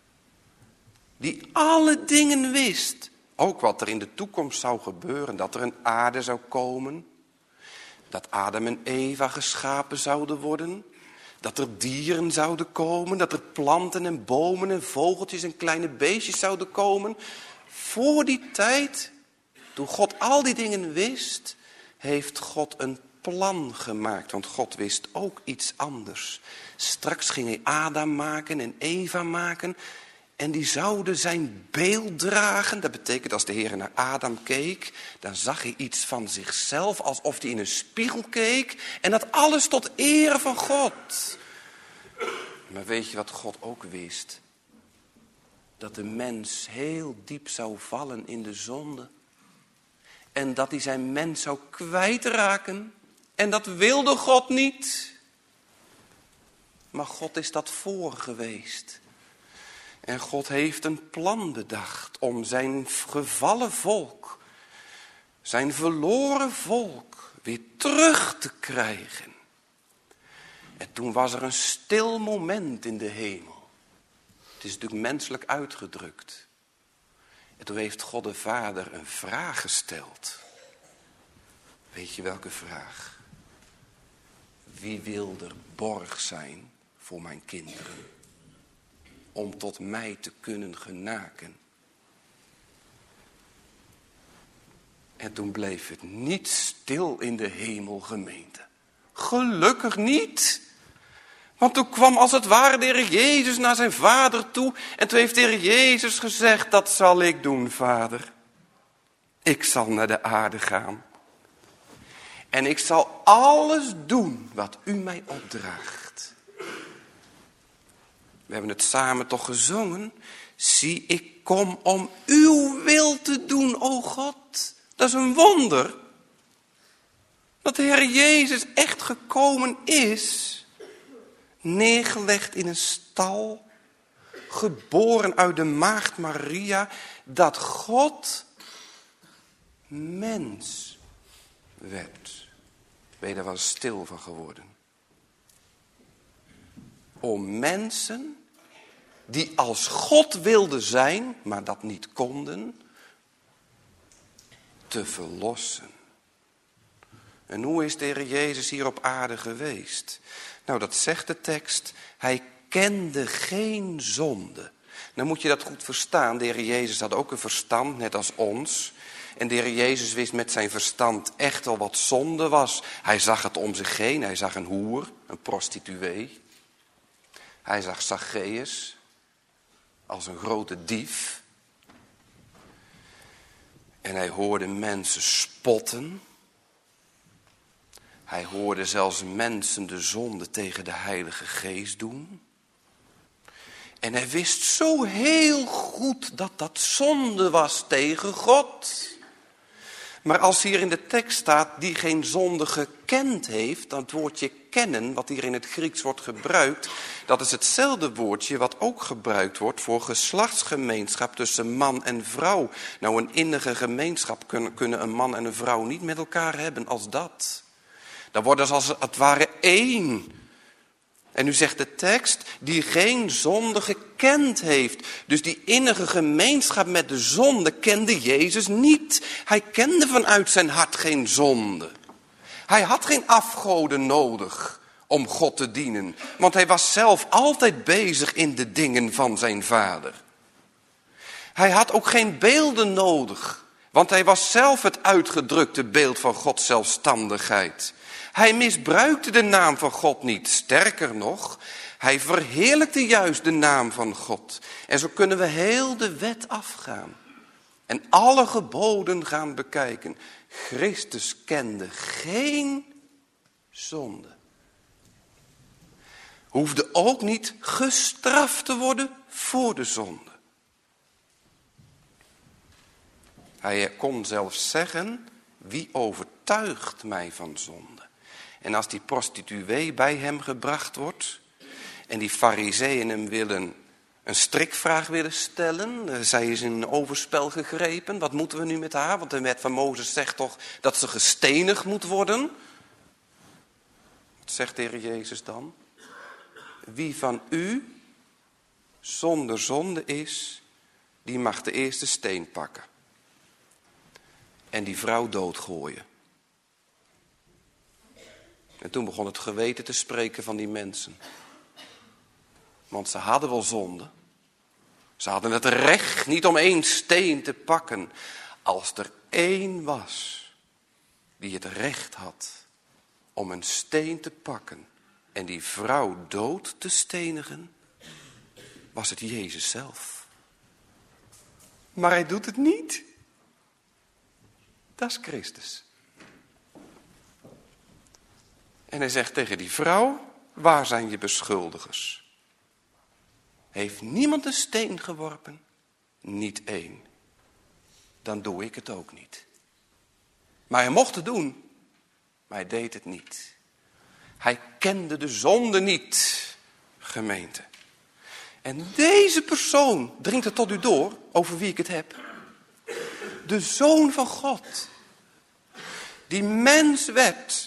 Die alle dingen wist. Ook wat er in de toekomst zou gebeuren. Dat er een aarde zou komen. Dat Adam en Eva geschapen zouden worden. Dat er dieren zouden komen. Dat er planten en bomen en vogeltjes en kleine beestjes zouden komen. Voor die tijd, toen God al die dingen wist, heeft God een plan gemaakt. Want God wist ook iets anders. Straks ging hij Adam maken en Eva maken. En die zouden zijn beeld dragen. Dat betekent als de Heer naar Adam keek, dan zag hij iets van zichzelf, alsof hij in een spiegel keek. En dat alles tot ere van God. Maar weet je wat God ook wist? Dat de mens heel diep zou vallen in de zonde. En dat hij zijn mens zou kwijtraken. En dat wilde God niet. Maar God is dat voor geweest. En God heeft een plan bedacht om zijn gevallen volk, zijn verloren volk, weer terug te krijgen. En toen was er een stil moment in de hemel. Het is natuurlijk menselijk uitgedrukt. En toen heeft God de Vader een vraag gesteld. Weet je welke vraag? Wie wil er borg zijn voor mijn kinderen? Om tot mij te kunnen genaken. En toen bleef het niet stil in de hemel, gemeente. Gelukkig niet. Want toen kwam als het ware de Heer Jezus naar zijn vader toe. En toen heeft de Heer Jezus gezegd, dat zal ik doen, Vader. Ik zal naar de aarde gaan. En ik zal alles doen wat u mij opdraagt. We hebben het samen toch gezongen. Zie, ik kom om uw wil te doen, o God. Dat is een wonder. Dat de Heer Jezus echt gekomen is. Neergelegd in een stal. Geboren uit de maagd Maria. Dat God mens werd. Ben je daar wel stil van geworden? Om mensen die als God wilden zijn, maar dat niet konden, te verlossen. En hoe is de Heer Jezus hier op aarde geweest? Nou, dat zegt de tekst. Hij kende geen zonde. Dan moet je dat goed verstaan. De Heer Jezus had ook een verstand, net als ons. En de Heer Jezus wist met zijn verstand echt wel wat zonde was. Hij zag het om zich heen. Hij zag een hoer, een prostituee. Hij zag Zacchaeus als een grote dief. En hij hoorde mensen spotten. Hij hoorde zelfs mensen de zonde tegen de Heilige Geest doen. En hij wist zo heel goed dat dat zonde was tegen God. Maar als hier in de tekst staat, die geen zonde gekend heeft, dan het woordje kennen, wat hier in het Grieks wordt gebruikt, dat is hetzelfde woordje wat ook gebruikt wordt voor geslachtsgemeenschap tussen man en vrouw. Nou, een innige gemeenschap kunnen, kunnen een man en een vrouw niet met elkaar hebben als dat. Dan worden ze als het ware één. En nu zegt de tekst, die geen zonde gekend heeft. Dus die innige gemeenschap met de zonde kende Jezus niet. Hij kende vanuit zijn hart geen zonde. Hij had geen afgoden nodig om God te dienen. Want hij was zelf altijd bezig in de dingen van zijn Vader. Hij had ook geen beelden nodig. Want hij was zelf het uitgedrukte beeld van Gods zelfstandigheid. Hij misbruikte de naam van God niet. Sterker nog, hij verheerlijkte juist de naam van God. En zo kunnen we heel de wet afgaan. En alle geboden gaan bekijken. Christus kende geen zonde. Hoefde ook niet gestraft te worden voor de zonde. Hij kon zelfs zeggen, wie overtuigt mij van zonde? En als die prostituee bij hem gebracht wordt en die farizeeën hem willen een strikvraag willen stellen. Zij is in een overspel gegrepen. Wat moeten we nu met haar? Want de wet van Mozes zegt toch dat ze gestenigd moet worden. Wat zegt de Heer Jezus dan? Wie van u zonder zonde is, die mag de eerste steen pakken. En die vrouw doodgooien. En toen begon het geweten te spreken van die mensen. Want ze hadden wel zonde. Ze hadden het recht niet om één steen te pakken. Als er één was die het recht had om een steen te pakken en die vrouw dood te stenigen, was het Jezus zelf. Maar hij doet het niet. Dat is Christus. En hij zegt tegen die vrouw, waar zijn je beschuldigers? Heeft niemand een steen geworpen? Niet één. Dan doe ik het ook niet. Maar hij mocht het doen, maar hij deed het niet. Hij kende de zonde niet, gemeente. En deze persoon dringt het tot u door, over wie ik het heb. De Zoon van God, die mens werd,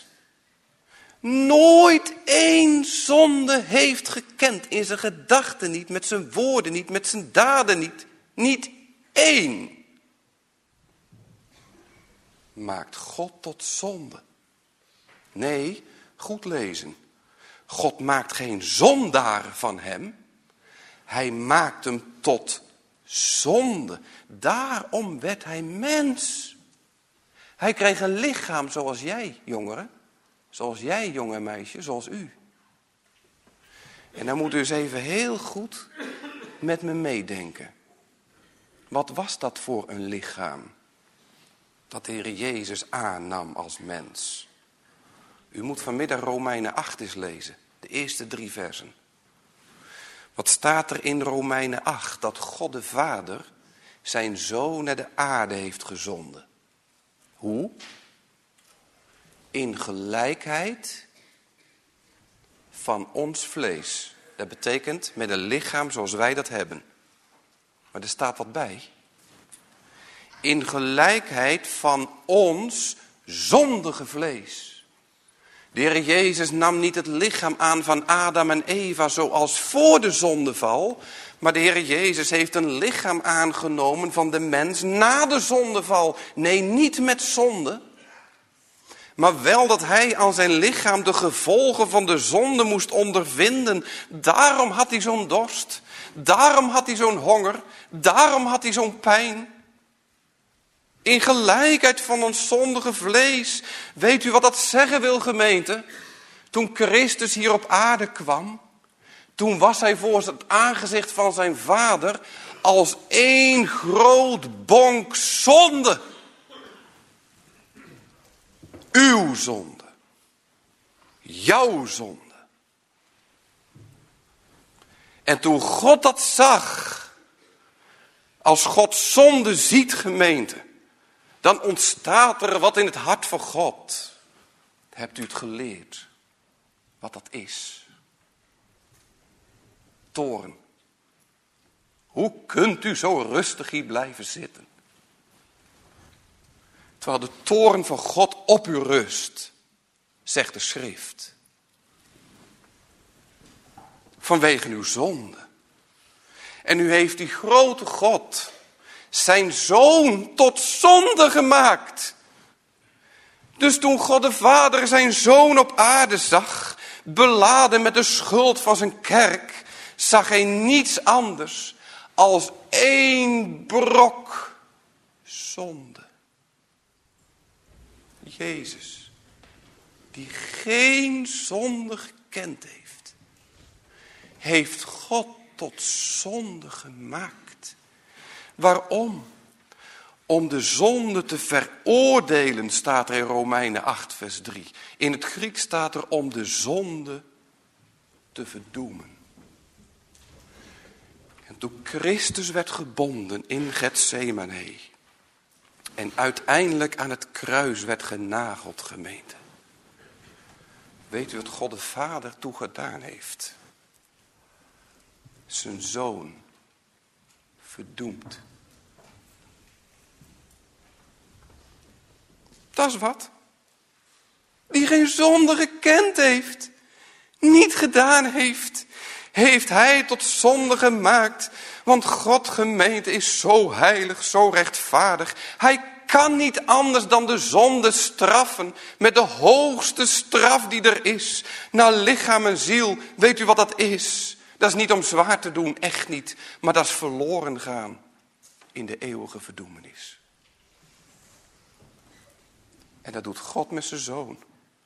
nooit één zonde heeft gekend. In zijn gedachten niet, met zijn woorden niet, met zijn daden niet. Niet één. Maakt God tot zonde. Nee, goed lezen. God maakt geen zondaar van hem. Hij maakt hem tot zonde. Daarom werd hij mens. Hij kreeg een lichaam zoals jij, jongeren. Zoals jij, jonge meisje, zoals u. En dan moet u eens even heel goed met me meedenken. Wat was dat voor een lichaam dat de Heer Jezus aannam als mens? U moet vanmiddag Romeinen acht eens lezen, de eerste drie versen. Wat staat er in Romeinen acht? Dat God de Vader zijn Zoon naar de aarde heeft gezonden. Hoe? In gelijkheid van ons vlees. Dat betekent met een lichaam zoals wij dat hebben. Maar er staat wat bij. In gelijkheid van ons zondige vlees. De Heer Jezus nam niet het lichaam aan van Adam en Eva zoals voor de zondeval. Maar de Heer Jezus heeft een lichaam aangenomen van de mens na de zondeval. Nee, niet met zonde. Maar wel dat hij aan zijn lichaam de gevolgen van de zonde moest ondervinden. Daarom had hij zo'n dorst. Daarom had hij zo'n honger. Daarom had hij zo'n pijn. In gelijkheid van ons zondige vlees. Weet u wat dat zeggen wil, gemeente? Toen Christus hier op aarde kwam. Toen was hij voor het aangezicht van zijn Vader als één groot bonk zonde. Uw zonde. Jouw zonde. En toen God dat zag, als God zonde ziet, gemeente, dan ontstaat er wat in het hart van God. Hebt u het geleerd? Wat dat is? Toorn. Hoe kunt u zo rustig hier blijven zitten? Terwijl de toorn van God op u rust, zegt de schrift. Vanwege uw zonde. En u heeft die grote God zijn zoon tot zonde gemaakt. Dus toen God de Vader zijn zoon op aarde zag, beladen met de schuld van zijn kerk, zag hij niets anders als één brok zonde. Jezus, die geen zonde gekend heeft, heeft God tot zonde gemaakt. Waarom? Om de zonde te veroordelen, staat er in Romeinen acht vers drie. In het Grieks staat er om de zonde te verdoemen. En toen Christus werd gebonden in Getsemane en uiteindelijk aan het kruis werd genageld, gemeente. Weet u wat God de Vader toe gedaan heeft? Zijn zoon verdoemd. Dat is wat. Die geen zonde gekend heeft. Niet gedaan heeft. Heeft hij tot zonde gemaakt. Want God, gemeente, is zo heilig, zo rechtvaardig. Hij kan niet anders dan de zonde straffen. Met de hoogste straf die er is. Naar lichaam en ziel. Weet u wat dat is? Dat is niet om zwaar te doen, echt niet. Maar dat is verloren gaan in de eeuwige verdoemenis. En dat doet God met zijn zoon.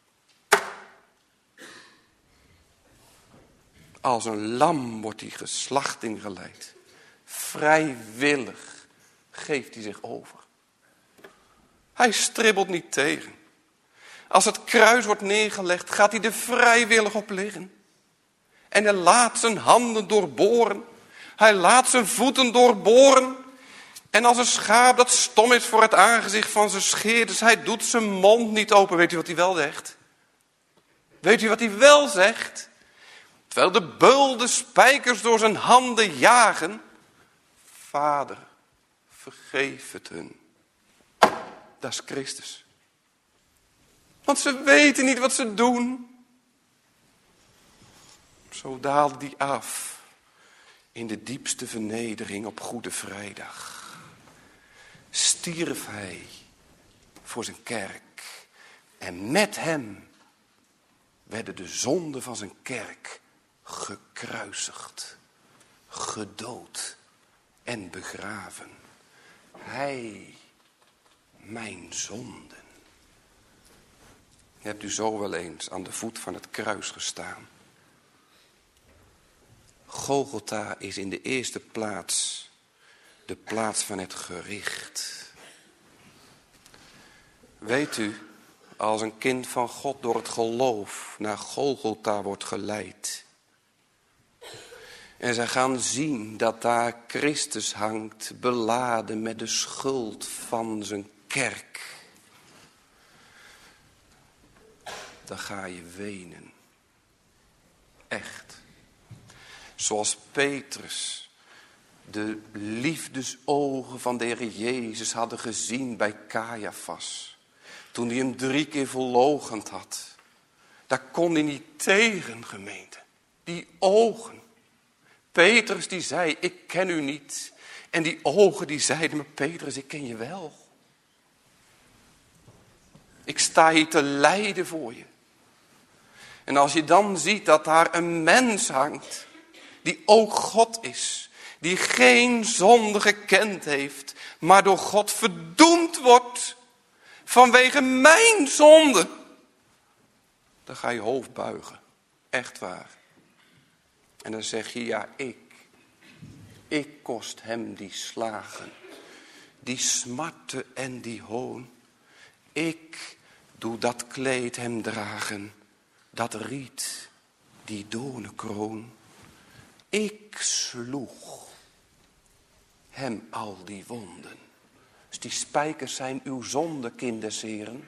Als een lam wordt hij geslacht ingeleid. Vrijwillig geeft hij zich over. Hij stribbelt niet tegen. Als het kruis wordt neergelegd, gaat hij er vrijwillig op liggen. En hij laat zijn handen doorboren. Hij laat zijn voeten doorboren. En als een schaap dat stom is voor het aangezicht van zijn scheerders, hij doet zijn mond niet open. Weet u wat hij wel zegt? Weet u wat hij wel zegt? Terwijl de beul de spijkers door zijn handen jagen. Vader, vergeef het hun. Dat is Christus. Want ze weten niet wat ze doen. Zo daalde die af in de diepste vernedering op Goede Vrijdag. Stierf hij voor zijn kerk. En met hem werden de zonden van zijn kerk gekruisigd, gedood en begraven. Hij, mijn zonden. Hebt u zo wel eens aan de voet van het kruis gestaan? Golgotha is in de eerste plaats de plaats van het gericht. Weet u, als een kind van God door het geloof naar Golgotha wordt geleid, En zij gaan zien dat daar Christus hangt, beladen met de schuld van zijn kerk. Dan ga je wenen. Echt. Zoals Petrus de liefdesogen van de Heer Jezus hadden gezien bij Caiaphas. Toen hij hem drie keer verloochend had. Daar kon hij niet tegen, gemeente. Die ogen. Petrus die zei, ik ken u niet. En die ogen die zeiden me, Petrus, ik ken je wel. Ik sta hier te lijden voor je. En als je dan ziet dat daar een mens hangt, die ook God is, die geen zonde gekend heeft, maar door God verdoemd wordt vanwege mijn zonde, dan ga je hoofd buigen. Echt waar. En dan zeg je, ja, ik, ik kost hem die slagen, die smarten en die hoon. Ik doe dat kleed hem dragen, dat riet, die doornenkroon. Ik sloeg hem al die wonden. Dus die spijkers zijn uw zonde, kindersheren.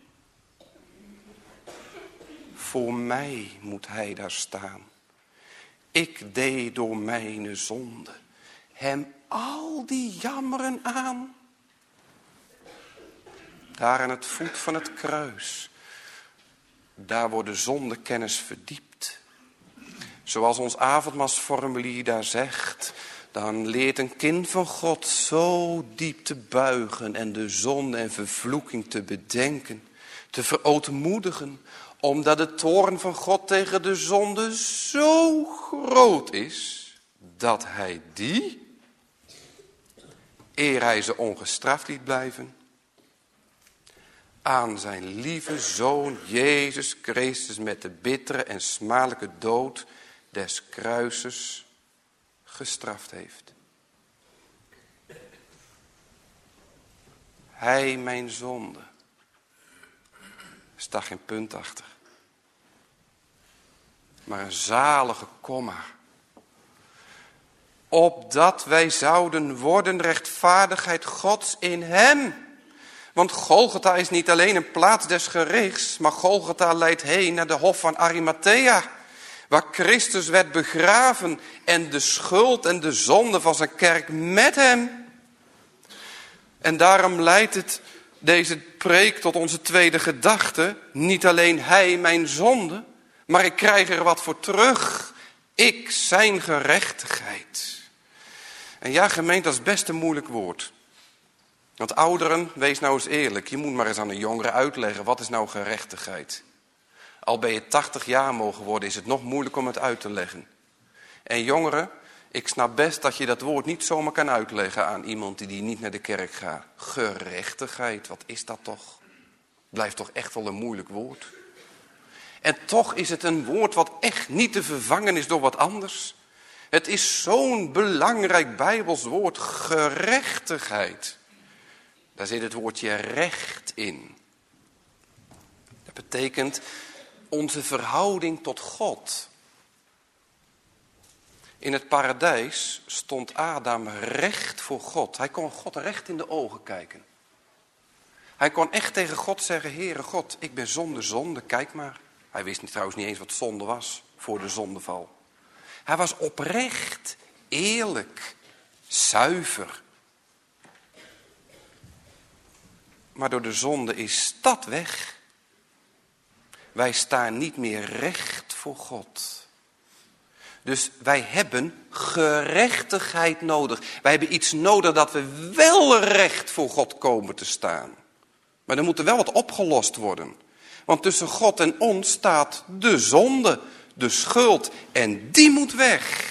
Voor mij moet hij daar staan. Ik deed door mijn zonde hem al die jammeren aan. Daar aan het voet van het kruis. Daar wordt de zondekennis verdiept. Zoals ons avondmaalsformulier daar zegt. Dan leert een kind van God zo diep te buigen. En de zonde en vervloeking te bedenken. Te verootmoedigen. Omdat de toorn van God tegen de zonde zo groot is. Dat hij die, eer hij ze ongestraft liet blijven, aan zijn lieve Zoon Jezus Christus met de bittere en smadelijke dood des kruises gestraft heeft. Hij mijn zonde. Er staat geen punt achter. Maar een zalige komma. Opdat wij zouden worden rechtvaardigheid Gods in hem. Want Golgotha is niet alleen een plaats des gerichts, maar Golgotha leidt heen naar de hof van Arimathea. Waar Christus werd begraven en de schuld en de zonde van zijn kerk met hem. En daarom leidt het deze preek tot onze tweede gedachte. Niet alleen hij mijn zonde, maar ik krijg er wat voor terug. Ik zijn gerechtigheid. En ja, gemeente, dat is best een moeilijk woord. Want ouderen, wees nou eens eerlijk. Je moet maar eens aan een jongere uitleggen. Wat is nou gerechtigheid? Al ben je tachtig jaar mogen worden, is het nog moeilijk om het uit te leggen. En jongeren, ik snap best dat je dat woord niet zomaar kan uitleggen aan iemand die niet naar de kerk gaat. Gerechtigheid, wat is dat toch? Blijft toch echt wel een moeilijk woord. En toch is het een woord wat echt niet te vervangen is door wat anders. Het is zo'n belangrijk Bijbels woord, gerechtigheid. Daar zit het woordje recht in. Dat betekent onze verhouding tot God. In het paradijs stond Adam recht voor God. Hij kon God recht in de ogen kijken. Hij kon echt tegen God zeggen, Heere God, ik ben zonder zonde, kijk maar. Hij wist niet, trouwens niet eens wat zonde was voor de zondeval. Hij was oprecht, eerlijk, zuiver. Maar door de zonde is dat weg. Wij staan niet meer recht voor God. Dus wij hebben gerechtigheid nodig. Wij hebben iets nodig dat we wel recht voor God komen te staan. Maar er moet er wel wat opgelost worden. Want tussen God en ons staat de zonde, de schuld. En die moet weg.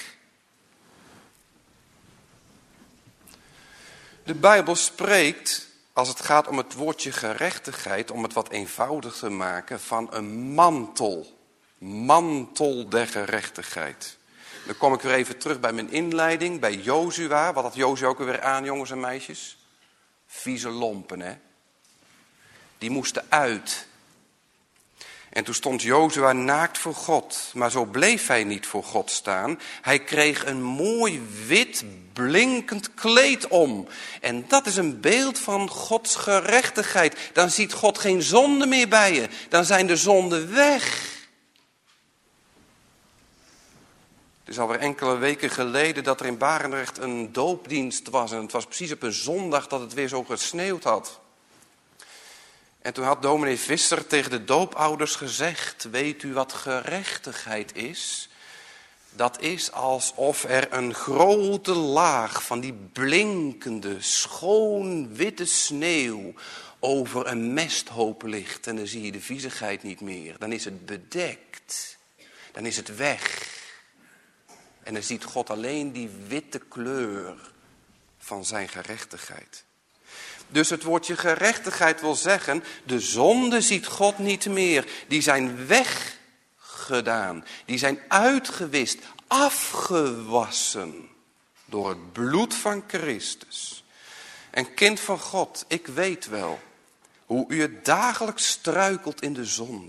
De Bijbel spreekt, als het gaat om het woordje gerechtigheid, om het wat eenvoudig te maken, van een mantel. Mantel der gerechtigheid. Dan kom ik weer even terug bij mijn inleiding, bij Jozua. Wat had Jozua ook weer aan, jongens en meisjes? Vieze lompen, hè? Die moesten uit. En toen stond Jozua naakt voor God. Maar zo bleef hij niet voor God staan. Hij kreeg een mooi wit blinkend kleed om. En dat is een beeld van Gods gerechtigheid. Dan ziet God geen zonde meer bij je. Dan zijn de zonden weg. Het is alweer enkele weken geleden dat er in Barendrecht een doopdienst was. En het was precies op een zondag dat het weer zo gesneeuwd had. En toen had dominee Visser tegen de doopouders gezegd: weet u wat gerechtigheid is? Dat is alsof er een grote laag van die blinkende, schoon witte sneeuw over een mesthoop ligt. En dan zie je de viezigheid niet meer. Dan is het bedekt. Dan is het weg. En dan ziet God alleen die witte kleur van zijn gerechtigheid. Dus het woordje gerechtigheid wil zeggen, de zonde ziet God niet meer. Die zijn weggedaan. Die zijn uitgewist, afgewassen door het bloed van Christus. En kind van God, ik weet wel hoe u het dagelijks struikelt in de zonde.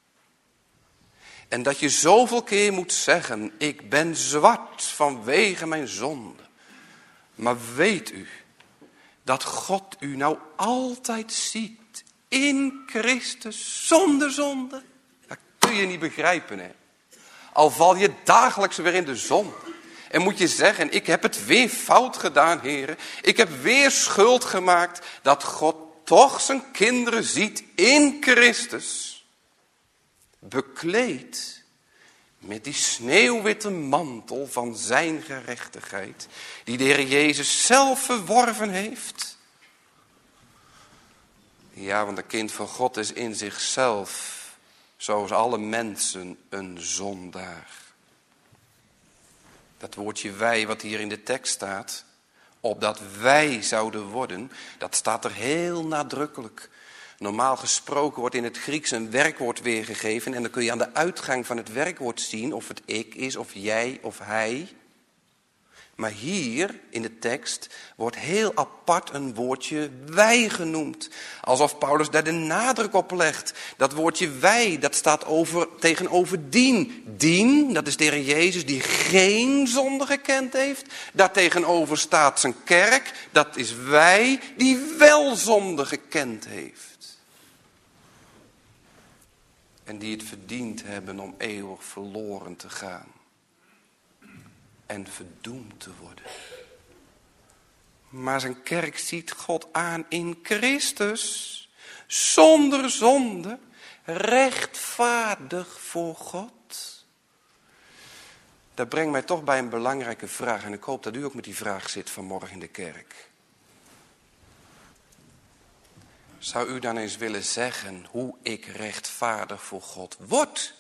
En dat je zoveel keer moet zeggen, ik ben zwart vanwege mijn zonde. Maar weet u dat God u nou altijd ziet in Christus zonder zonde? Dat kun je niet begrijpen, hè. Al val je dagelijks weer in de zonde. En moet je zeggen, ik heb het weer fout gedaan, heren. Ik heb weer schuld gemaakt, dat God toch zijn kinderen ziet in Christus. Bekleed met die sneeuwwitte mantel van zijn gerechtigheid, die de Heer Jezus zelf verworven heeft. Ja, want een kind van God is in zichzelf, zoals alle mensen, een zondaar. Dat woordje wij wat hier in de tekst staat, opdat wij zouden worden, dat staat er heel nadrukkelijk. Normaal gesproken wordt in het Grieks een werkwoord weergegeven en dan kun je aan de uitgang van het werkwoord zien of het ik is, of jij, of hij. Maar hier in de tekst wordt heel apart een woordje wij genoemd. Alsof Paulus daar de nadruk op legt. Dat woordje wij, dat staat over, tegenover dien. Dien, dat is de Heer Jezus die geen zonde gekend heeft. Daartegenover staat zijn kerk, dat is wij die wel zonde gekend heeft. En die het verdiend hebben om eeuwig verloren te gaan. En verdoemd te worden. Maar zijn kerk ziet God aan in Christus. Zonder zonde. Rechtvaardig voor God. Dat brengt mij toch bij een belangrijke vraag. En ik hoop dat u ook met die vraag zit vanmorgen in de kerk. Zou u dan eens willen zeggen hoe ik rechtvaardig voor God word?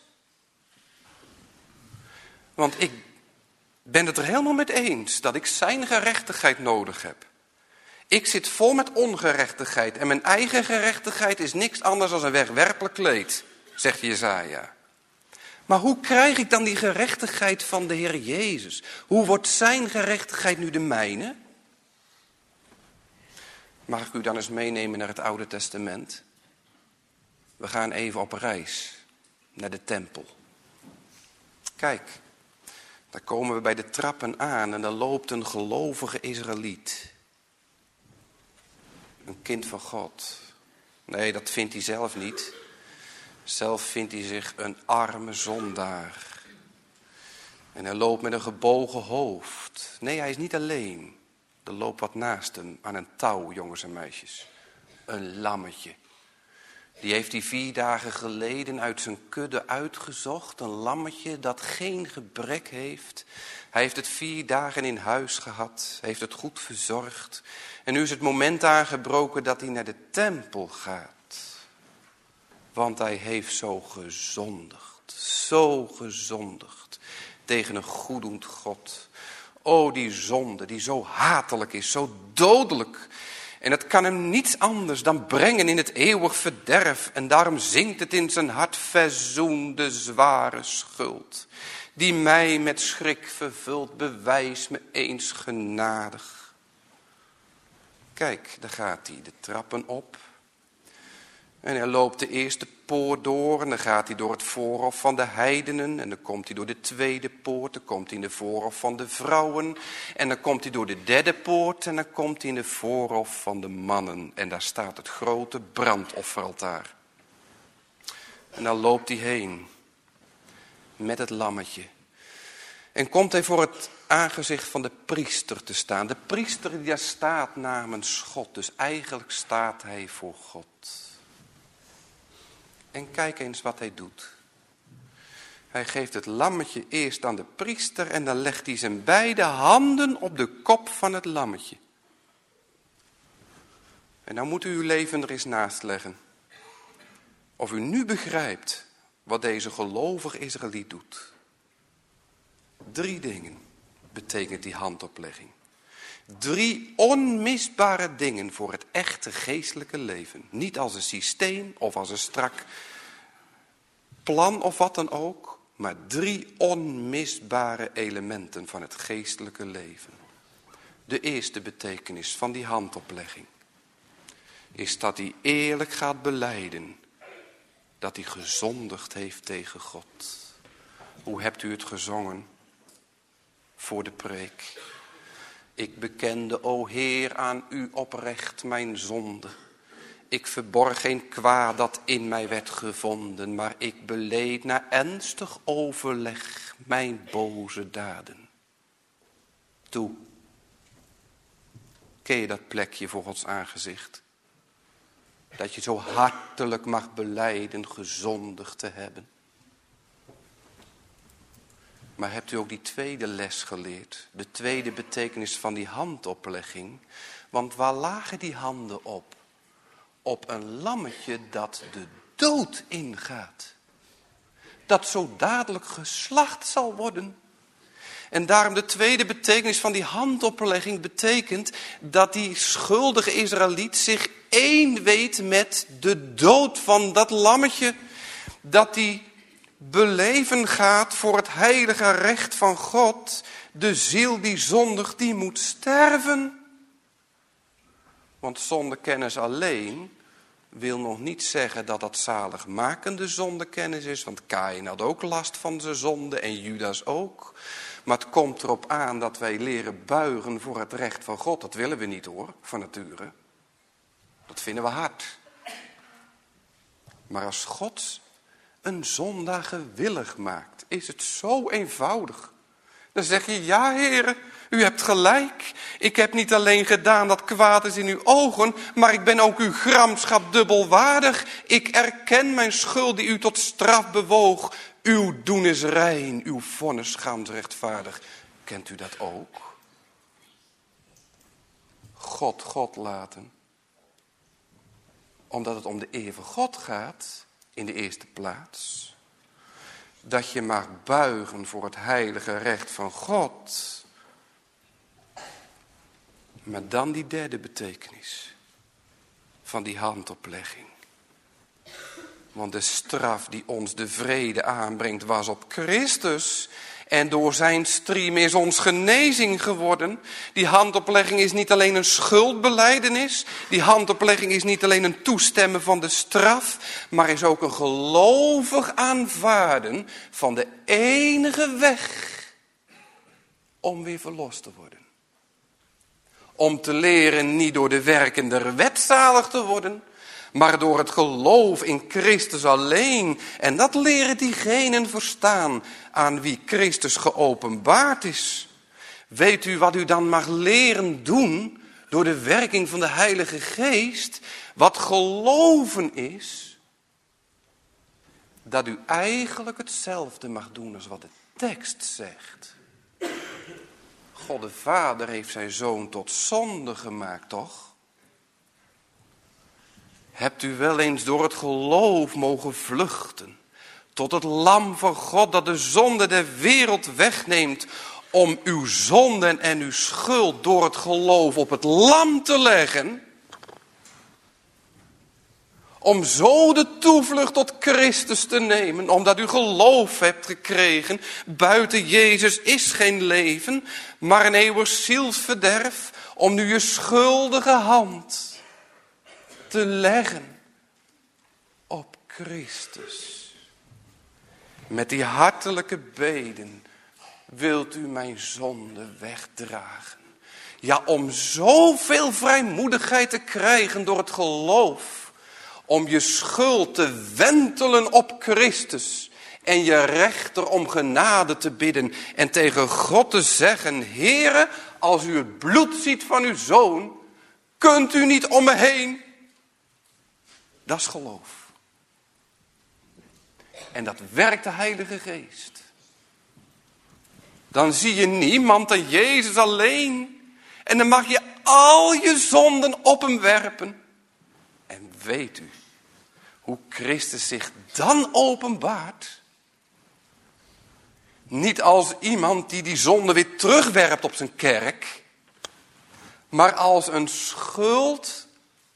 Want ik ben het er helemaal mee eens dat ik zijn gerechtigheid nodig heb. Ik zit vol met ongerechtigheid en mijn eigen gerechtigheid is niks anders dan een wegwerpelijk kleed, zegt Jesaja. Maar hoe krijg ik dan die gerechtigheid van de Heer Jezus? Hoe wordt zijn gerechtigheid nu de mijne? Mag ik u dan eens meenemen naar het Oude Testament? We gaan even op reis naar de tempel. Kijk, daar komen we bij de trappen aan en dan loopt een gelovige Israëliet. Een kind van God. Nee, dat vindt hij zelf niet. Zelf vindt hij zich een arme zondaar. En hij loopt met een gebogen hoofd. Nee, hij is niet alleen. Er loopt wat naast hem aan een touw, jongens en meisjes. Een lammetje. Die heeft hij vier dagen geleden uit zijn kudde uitgezocht. Een lammetje dat geen gebrek heeft. Hij heeft het vier dagen in huis gehad. Heeft het goed verzorgd. En nu is het moment aangebroken dat hij naar de tempel gaat. Want hij heeft zo gezondigd. Zo gezondigd. Tegen een goeddoend God. O, die zonde die zo hatelijk is, zo dodelijk. En het kan hem niets anders dan brengen in het eeuwig verderf. En daarom zingt het in zijn hart, verzoen de zware schuld. Die mij met schrik vervult, bewijs me eens genadig. Kijk, daar gaat hij, de trappen op. En hij loopt de eerste poort door en dan gaat hij door het voorhof van de heidenen. En dan komt hij door de tweede poort, dan komt hij in de voorhof van de vrouwen. En dan komt hij door de derde poort en dan komt hij in de voorhof van de mannen. En daar staat het grote brandofferaltaar. En dan loopt hij heen met het lammetje. En komt hij voor het aangezicht van de priester te staan. De priester die daar staat namens God. Dus eigenlijk staat hij voor God. En kijk eens wat hij doet. Hij geeft het lammetje eerst aan de priester en dan legt hij zijn beide handen op de kop van het lammetje. En nou moet u uw leven er eens naast leggen. Of u nu begrijpt wat deze gelovige Israëliet doet. Drie dingen betekent die handoplegging. Drie onmisbare dingen voor het echte geestelijke leven. Niet als een systeem of als een strak plan of wat dan ook. Maar drie onmisbare elementen van het geestelijke leven. De eerste betekenis van die handoplegging is dat hij eerlijk gaat belijden dat hij gezondigd heeft tegen God. Hoe hebt u het gezongen voor de preek? Ik bekende, o Heer, aan u oprecht mijn zonde. Ik verborg geen kwaad dat in mij werd gevonden, maar ik beleed na ernstig overleg mijn boze daden. Toe, ken je dat plekje voor Gods aangezicht? Dat je zo hartelijk mag belijden gezondigd te hebben. Maar hebt u ook die tweede les geleerd? De tweede betekenis van die handoplegging. Want waar lagen die handen op? Op een lammetje dat de dood ingaat. Dat zo dadelijk geslacht zal worden. En daarom de tweede betekenis van die handoplegging betekent dat die schuldige Israëliet zich één weet met de dood van dat lammetje. Dat die beleven gaat voor het heilige recht van God. De ziel die zondigt, die moet sterven. Want zondekennis alleen wil nog niet zeggen dat dat zaligmakende zondekennis is. Want Kaïn had ook last van zijn zonde en Judas ook. Maar het komt erop aan dat wij leren buigen voor het recht van God. Dat willen we niet hoor, van nature. Dat vinden we hard. Maar als God een zondaar gewillig maakt, is het zo eenvoudig. Dan zeg je, ja heren, u hebt gelijk. Ik heb niet alleen gedaan dat kwaad is in uw ogen, maar ik ben ook uw gramschap dubbelwaardig. Ik erken mijn schuld die u tot straf bewoog. Uw doen is rein, uw vonnis gans rechtvaardig. Kent u dat ook? God, God laten. Omdat het om de eer van God gaat, in de eerste plaats. Dat je mag buigen voor het heilige recht van God. Maar dan die derde betekenis van die handoplegging. Want de straf die ons de vrede aanbrengt was op Christus. En door zijn striem is ons genezing geworden. Die handoplegging is niet alleen een schuldbelijdenis. Die handoplegging is niet alleen een toestemmen van de straf. Maar is ook een gelovig aanvaarden van de enige weg om weer verlost te worden. Om te leren niet door de werken der wet zalig te worden, maar door het geloof in Christus alleen. En dat leren diegenen verstaan aan wie Christus geopenbaard is. Weet u wat u dan mag leren doen door de werking van de Heilige Geest? Wat geloven is, dat u eigenlijk hetzelfde mag doen als wat de tekst zegt. God de Vader heeft zijn Zoon tot zonde gemaakt, toch? Hebt u wel eens door het geloof mogen vluchten tot het lam van God dat de zonde der wereld wegneemt, om uw zonden en uw schuld door het geloof op het lam te leggen? Om zo de toevlucht tot Christus te nemen, omdat u geloof hebt gekregen. Buiten Jezus is geen leven, maar een eeuwig zielsverderf. Om nu je schuldige hand te leggen Christus, met die hartelijke beden wilt u mijn zonde wegdragen. Ja, om zoveel vrijmoedigheid te krijgen door het geloof. Om je schuld te wentelen op Christus. En je rechter om genade te bidden. En tegen God te zeggen, Heere, als u het bloed ziet van uw zoon, kunt u niet om me heen. Dat is geloof. En dat werkt de Heilige Geest. Dan zie je niemand dan Jezus alleen. En dan mag je al je zonden op hem werpen. En weet u hoe Christus zich dan openbaart? Niet als iemand die die zonde weer terugwerpt op zijn kerk. Maar als een schuld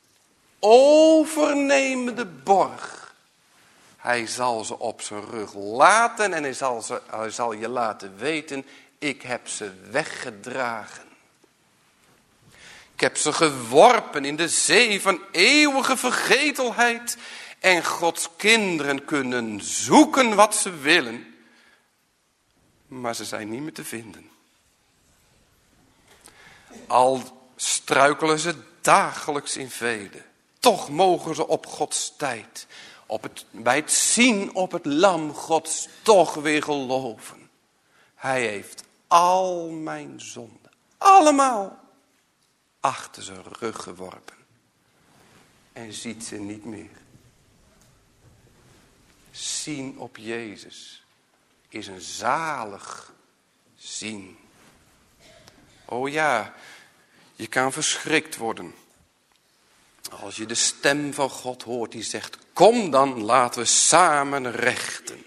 overnemende borg. Hij zal ze op zijn rug laten en hij zal, ze, hij zal je laten weten, ik heb ze weggedragen. Ik heb ze geworpen in de zee van eeuwige vergetelheid. En Gods kinderen kunnen zoeken wat ze willen. Maar ze zijn niet meer te vinden. Al struikelen ze dagelijks in vele. Toch mogen ze op Gods tijd, op het, bij het zien op het lam Gods, toch weer geloven. Hij heeft al mijn zonden, allemaal, achter zijn rug geworpen. En ziet ze niet meer. Zien op Jezus is een zalig zien. O ja, je kan verschrikt worden. Als je de stem van God hoort die zegt, kom dan, laten we samen rechten.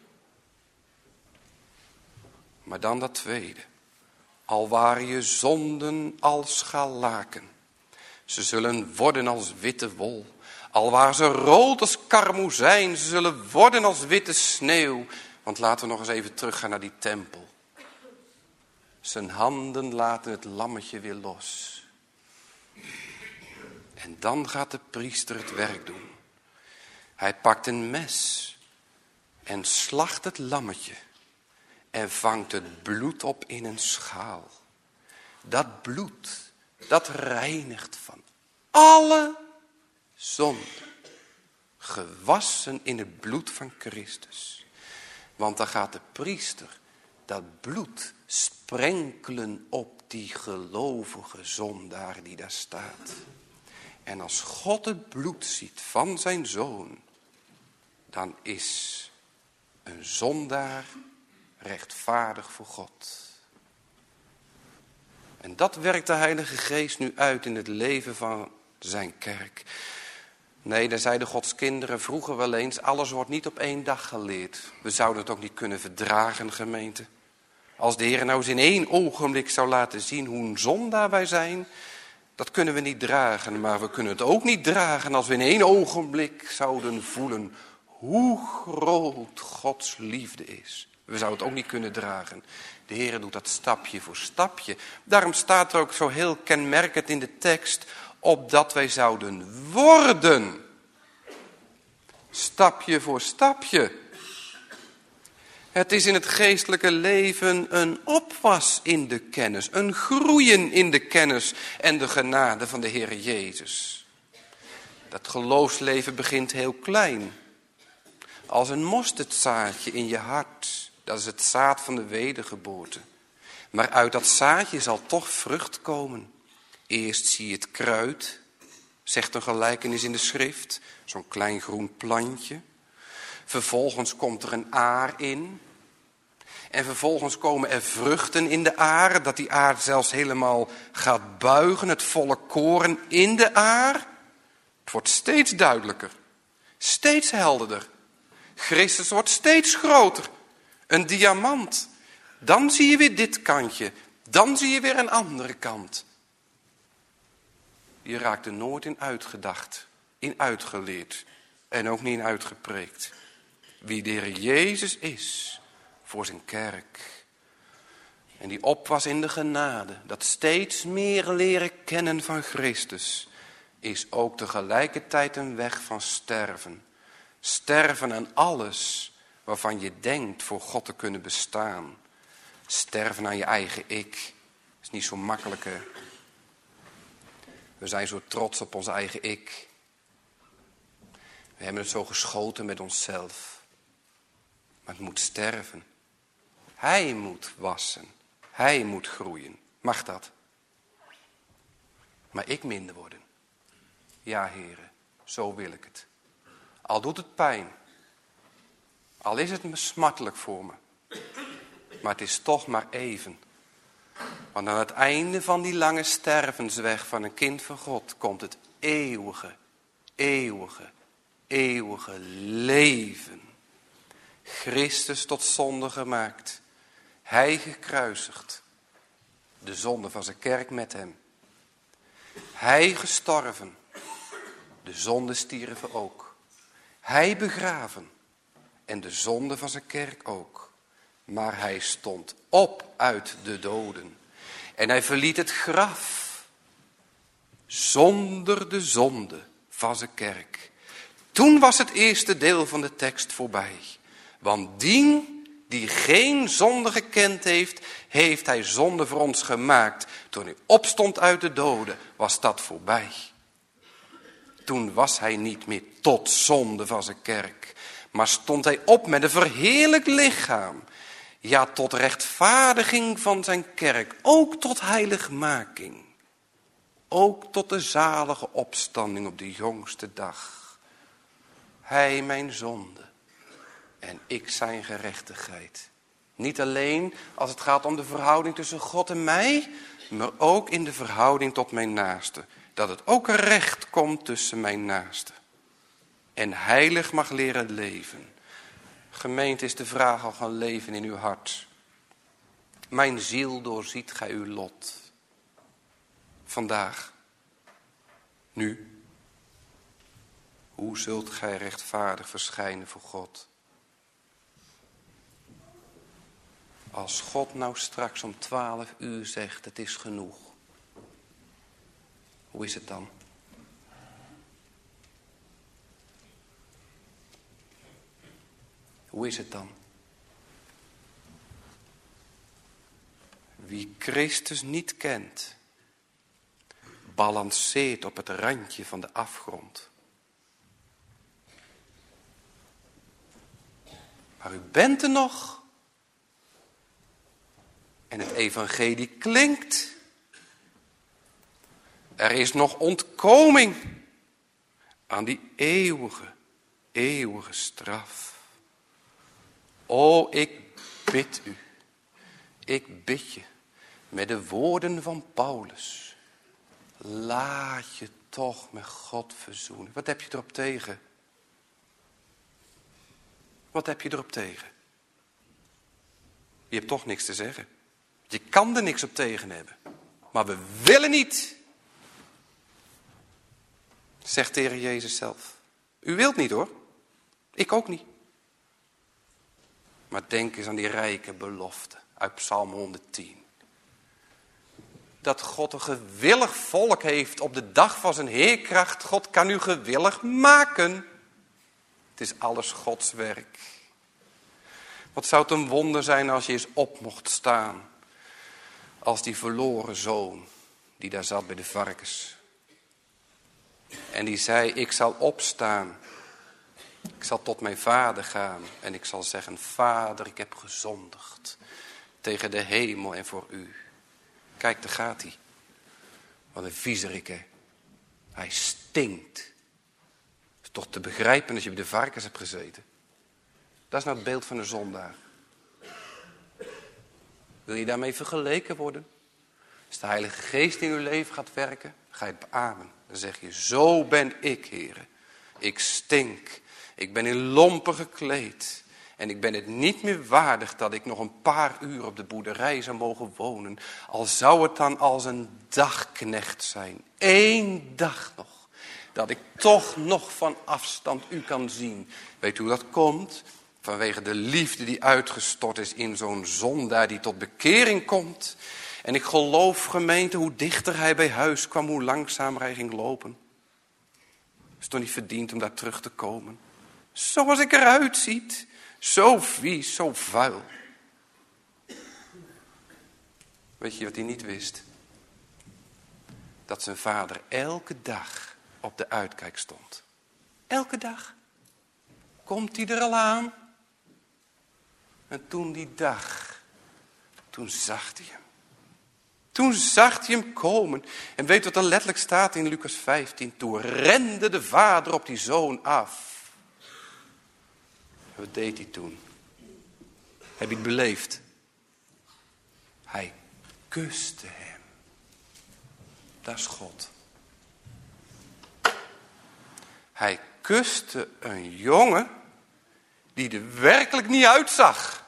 Maar dan dat tweede. Al waren je zonden als scharlaken. Ze zullen worden als witte wol. Al waren ze rood als karmozijn. Ze zullen worden als witte sneeuw. Want laten we nog eens even teruggaan naar die tempel. Zijn handen laten het lammetje weer los. En dan gaat de priester het werk doen. Hij pakt een mes en slacht het lammetje en vangt het bloed op in een schaal. Dat bloed, dat reinigt van alle zonde, gewassen in het bloed van Christus. Want dan gaat de priester dat bloed sprenkelen op die gelovige zondaar die daar staat. En als God het bloed ziet van zijn zoon, dan is een zondaar rechtvaardig voor God. En dat werkt de Heilige Geest nu uit in het leven van zijn kerk. Nee, daar zeiden Gods kinderen vroeger wel eens, alles wordt niet op één dag geleerd. We zouden het ook niet kunnen verdragen, gemeente. Als de Heer nou eens in één ogenblik zou laten zien hoe een zondaar wij zijn, dat kunnen we niet dragen. Maar we kunnen het ook niet dragen als we in één ogenblik zouden voelen hoe groot Gods liefde is. We zouden het ook niet kunnen dragen. De Heer doet dat stapje voor stapje. Daarom staat er ook zo heel kenmerkend in de tekst, opdat wij zouden worden. Stapje voor stapje. Het is in het geestelijke leven een opwas in de kennis, een groeien in de kennis en de genade van de Heer Jezus. Dat geloofsleven begint heel klein, als een mosterdzaadje in je hart. Dat is het zaad van de wedergeboorte. Maar uit dat zaadje zal toch vrucht komen. Eerst zie je het kruid, zegt een gelijkenis in de schrift, zo'n klein groen plantje. Vervolgens komt er een aar in. En vervolgens komen er vruchten in de aar, dat die aar zelfs helemaal gaat buigen, het volle koren in de aar. Het wordt steeds duidelijker, steeds helderder. Christus wordt steeds groter, een diamant. Dan zie je weer dit kantje, dan zie je weer een andere kant. Je raakt er nooit in uitgedacht, in uitgeleerd en ook niet in uitgepreekt. Wie de Heer Jezus is voor zijn kerk. En die opwas in de genade, dat steeds meer leren kennen van Christus, is ook tegelijkertijd een weg van sterven. Sterven aan alles waarvan je denkt voor God te kunnen bestaan. Sterven aan je eigen ik. Is niet zo makkelijk, hè? We zijn zo trots op ons eigen ik. We hebben het zo geschoten met onszelf. Maar het moet sterven. Hij moet wassen. Hij moet groeien. Mag dat? Maar ik minder worden. Ja, heren, zo wil ik het. Al doet het pijn. Al is het me smartelijk voor me. Maar het is toch maar even. Want aan het einde van die lange stervensweg van een kind van God komt het eeuwige, eeuwige, eeuwige leven. Christus tot zonde gemaakt. Hij gekruisigd. De zonde van zijn kerk met hem. Hij gestorven. De zonde stierven ook. Hij begraven. En de zonde van zijn kerk ook. Maar hij stond op uit de doden. En hij verliet het graf. Zonder de zonde van zijn kerk. Toen was het eerste deel van de tekst voorbij. Want dien die geen zonde gekend heeft, heeft hij zonde voor ons gemaakt. Toen hij opstond uit de doden, was dat voorbij. Toen was hij niet meer tot zonde van zijn kerk. Maar stond hij op met een verheerlijkt lichaam. Ja, tot rechtvaardiging van zijn kerk. Ook tot heiligmaking. Ook tot de zalige opstanding op de jongste dag. Hij mijn zonde. En ik zijn gerechtigheid. Niet alleen als het gaat om de verhouding tussen God en mij. Maar ook in de verhouding tot mijn naaste. Dat het ook recht komt tussen mijn naaste. En heilig mag leren leven. Gemeente, is de vraag al gaan leven in uw hart. Mijn ziel doorziet gij uw lot. Vandaag. Nu. Hoe zult gij rechtvaardig verschijnen voor God? Als God nou straks om twaalf uur zegt, het is genoeg. Hoe is het dan? Hoe is het dan? Wie Christus niet kent, balanceert op het randje van de afgrond. Maar u bent er nog. En het evangelie klinkt. Er is nog ontkoming aan die eeuwige, eeuwige straf. O, ik bid u, ik bid je, met de woorden van Paulus, laat je toch met God verzoenen. Wat heb je erop tegen? Wat heb je erop tegen? Je hebt toch niks te zeggen. Je kan er niks op tegen hebben. Maar we willen niet. Zegt de Heer Jezus zelf. U wilt niet hoor. Ik ook niet. Maar denk eens aan die rijke belofte uit Psalm honderdtien. Dat God een gewillig volk heeft op de dag van zijn heerkracht. God kan u gewillig maken. Het is alles Gods werk. Wat zou het een wonder zijn als je eens op mocht staan. Als die verloren zoon die daar zat bij de varkens. En die zei, ik zal opstaan. Ik zal tot mijn vader gaan en ik zal zeggen, vader, ik heb gezondigd tegen de hemel en voor u. Kijk, daar gaat hij. Wat een viezerik, hè. Hij stinkt. Is toch te begrijpen als je bij de varkens hebt gezeten. Dat is nou het beeld van een zondaar. Wil je daarmee vergeleken worden? Als de Heilige Geest in uw leven gaat werken, ga je het beamen. Dan zeg je, zo ben ik, heren. Ik stink. Ik ben in lompen gekleed. En ik ben het niet meer waardig dat ik nog een paar uur op de boerderij zou mogen wonen. Al zou het dan als een dagknecht zijn. Eén dag nog. Dat ik toch nog van afstand u kan zien. Weet u hoe dat komt? Vanwege de liefde die uitgestort is in zo'n zondaar die tot bekering komt. En ik geloof, gemeente, hoe dichter hij bij huis kwam, hoe langzamer hij ging lopen. Is het toch niet verdiend om daar terug te komen? Zoals ik eruit ziet. Zo vies, zo vuil. Weet je wat hij niet wist? Dat zijn vader elke dag op de uitkijk stond. Elke dag. Komt hij er al aan? En toen die dag, toen zag hij hem. Toen zag hij hem komen. En weet wat er letterlijk staat in Lucas vijftien? Toen rende de vader op die zoon af. Wat deed hij toen? Heb je het beleefd? Hij kuste hem. Dat is God. Hij kuste een jongen die er werkelijk niet uitzag.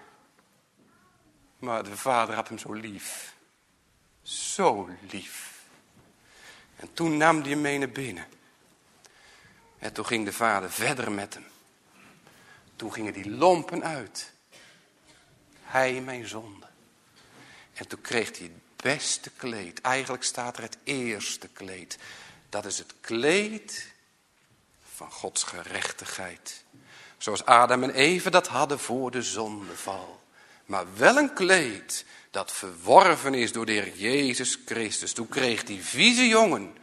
Maar de vader had hem zo lief. Zo lief. En toen nam hij hem mee naar binnen. En toen ging de vader verder met hem. Toen gingen die lompen uit. Hij mijn zonde. En toen kreeg hij het beste kleed. Eigenlijk staat er het eerste kleed. Dat is het kleed van Gods gerechtigheid. Zoals Adam en Eva dat hadden voor de zondeval. Maar wel een kleed dat verworven is door de Heer Jezus Christus. Toen kreeg die vieze jongen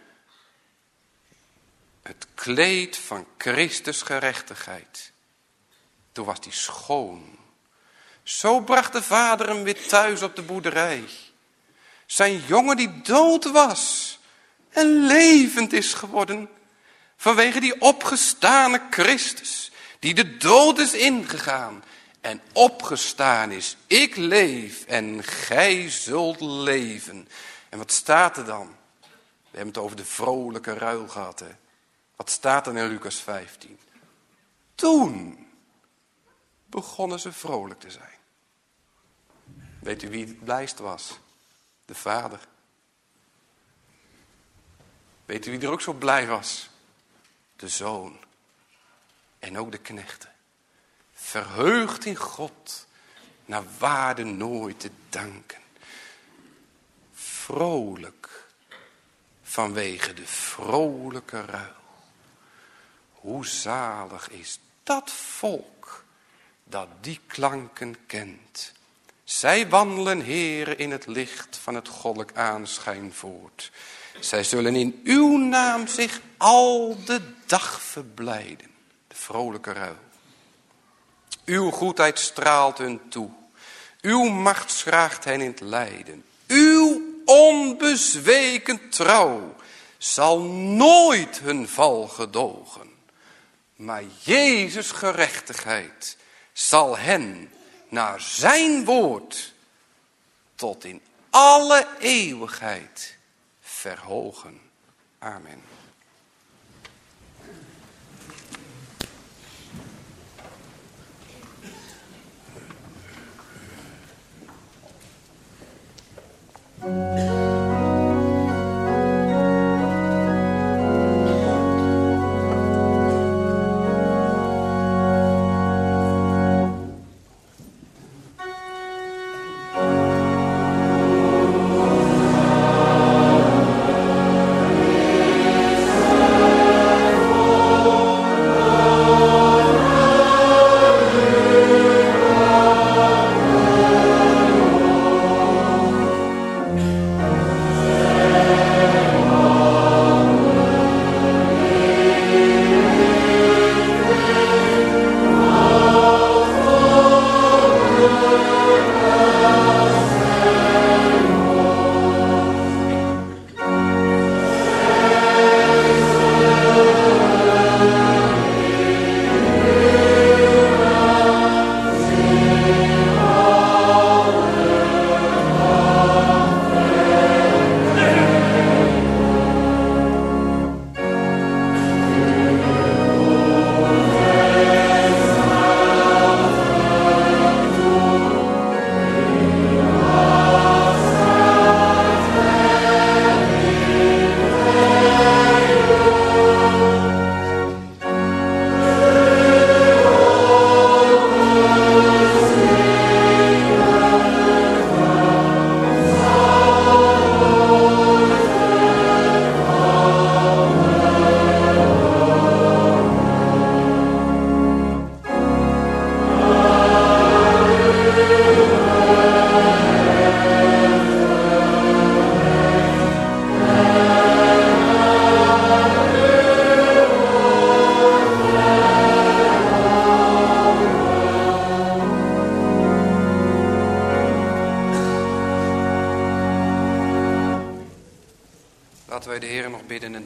het kleed van Christus gerechtigheid. Toen was hij schoon. Zo bracht de vader hem weer thuis op de boerderij. Zijn jongen die dood was en levend is geworden. Vanwege die opgestane Christus. Die de dood is ingegaan en opgestaan is. Ik leef en gij zult leven. En wat staat er dan? We hebben het over de vrolijke ruil gehad. Hè? Wat staat er in Lucas vijftien? Toen begonnen ze vrolijk te zijn. Weet u wie het blijst was? De vader. Weet u wie er ook zo blij was? De zoon. En ook de knechten. Verheugd in God. Naar waarde nooit te danken. Vrolijk. Vanwege de vrolijke ruil. Hoe zalig is dat volk. Dat die klanken kent. Zij wandelen, Heere, in het licht van het goddelijk aanschijn voort. Zij zullen in uw naam zich al de dag verblijden. De vrolijke ruil. Uw goedheid straalt hun toe. Uw macht schraagt hen in het lijden. Uw onbezweken trouw zal nooit hun val gedogen. Maar Jezus' gerechtigheid zal hen naar zijn woord tot in alle eeuwigheid verhogen. Amen.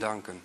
danken.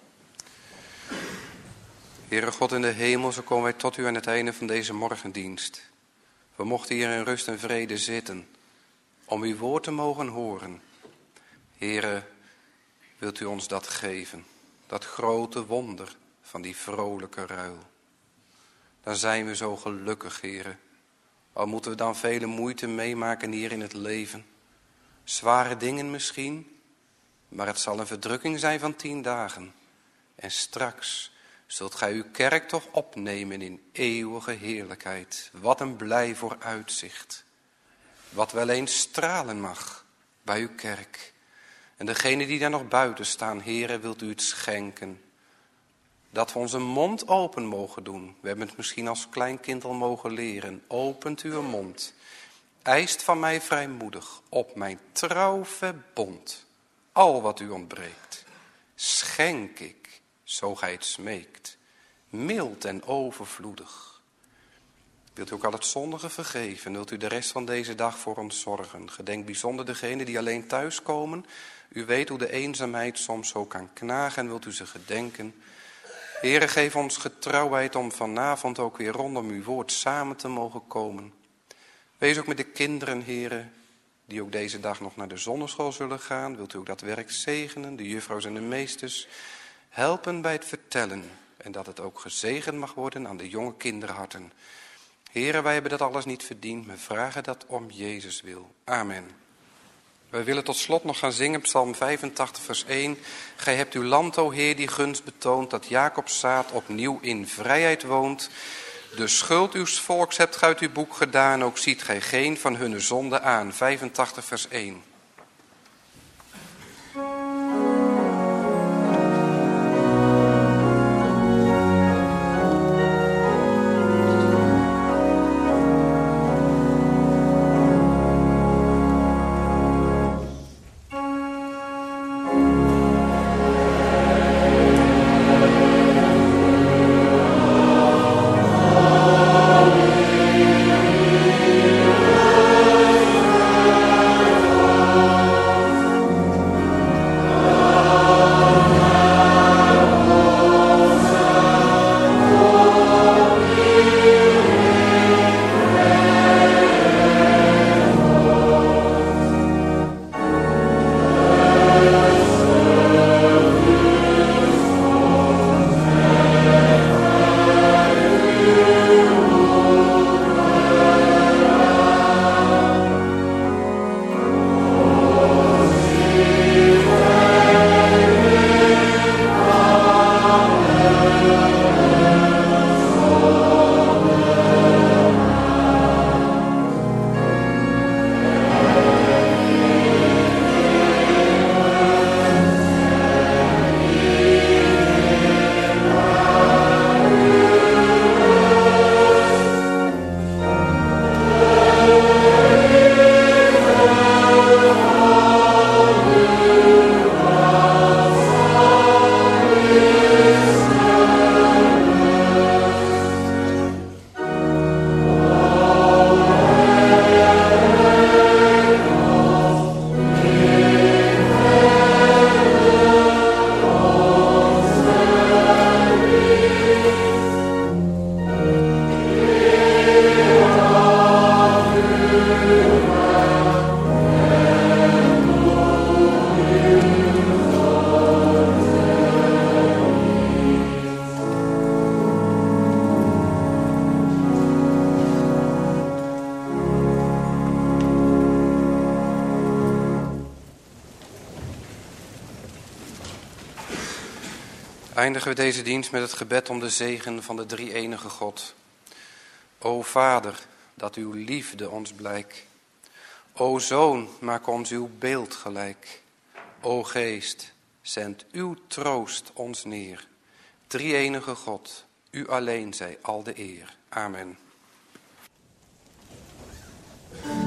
Heere God in de hemel, zo komen wij tot u aan het einde van deze morgendienst. We mochten hier in rust en vrede zitten, om uw woord te mogen horen. Heere, wilt u ons dat geven, dat grote wonder van die vrolijke ruil. Dan zijn we zo gelukkig, Heere. Al moeten we dan vele moeite meemaken hier in het leven. Zware dingen misschien, maar het zal een verdrukking zijn van tien dagen. En straks zult gij uw kerk toch opnemen in eeuwige heerlijkheid. Wat een blij vooruitzicht. Wat wel eens stralen mag bij uw kerk. En degenen die daar nog buiten staan, Heere, wilt u het schenken. Dat we onze mond open mogen doen. We hebben het misschien als klein kind al mogen leren. Opent uw mond. Eist van mij vrijmoedig op mijn trouw verbond. Al wat u ontbreekt, schenk ik, zo gij het smeekt. Mild en overvloedig. Wilt u ook al het zondige vergeven? Wilt u de rest van deze dag voor ons zorgen? Gedenk bijzonder degenen die alleen thuiskomen. U weet hoe de eenzaamheid soms zo kan knagen en wilt u ze gedenken. Heere, geef ons getrouwheid om vanavond ook weer rondom uw woord samen te mogen komen. Wees ook met de kinderen, Heere, die ook deze dag nog naar de zonneschool zullen gaan. Wilt u ook dat werk zegenen, de juffrouws en de meesters. Helpen bij het vertellen en dat het ook gezegend mag worden aan de jonge kinderharten. Heere, wij hebben dat alles niet verdiend, we vragen dat om Jezus wil. Amen. Wij willen tot slot nog gaan zingen, Psalm vijfentachtig vers één. Gij hebt uw land, o Heer, die gunst betoond, dat Jacobs zaad opnieuw in vrijheid woont. De schuld uws volks hebt gij uit uw boek gedaan, ook ziet gij geen van hunne zonden aan. vijfentachtig vers één. Eindigen we deze dienst met het gebed om de zegen van de drie-enige God. O Vader, dat uw liefde ons blijkt. O Zoon, maak ons uw beeld gelijk. O Geest, zend uw troost ons neer. Drie-enige God, u alleen zij al de eer. Amen.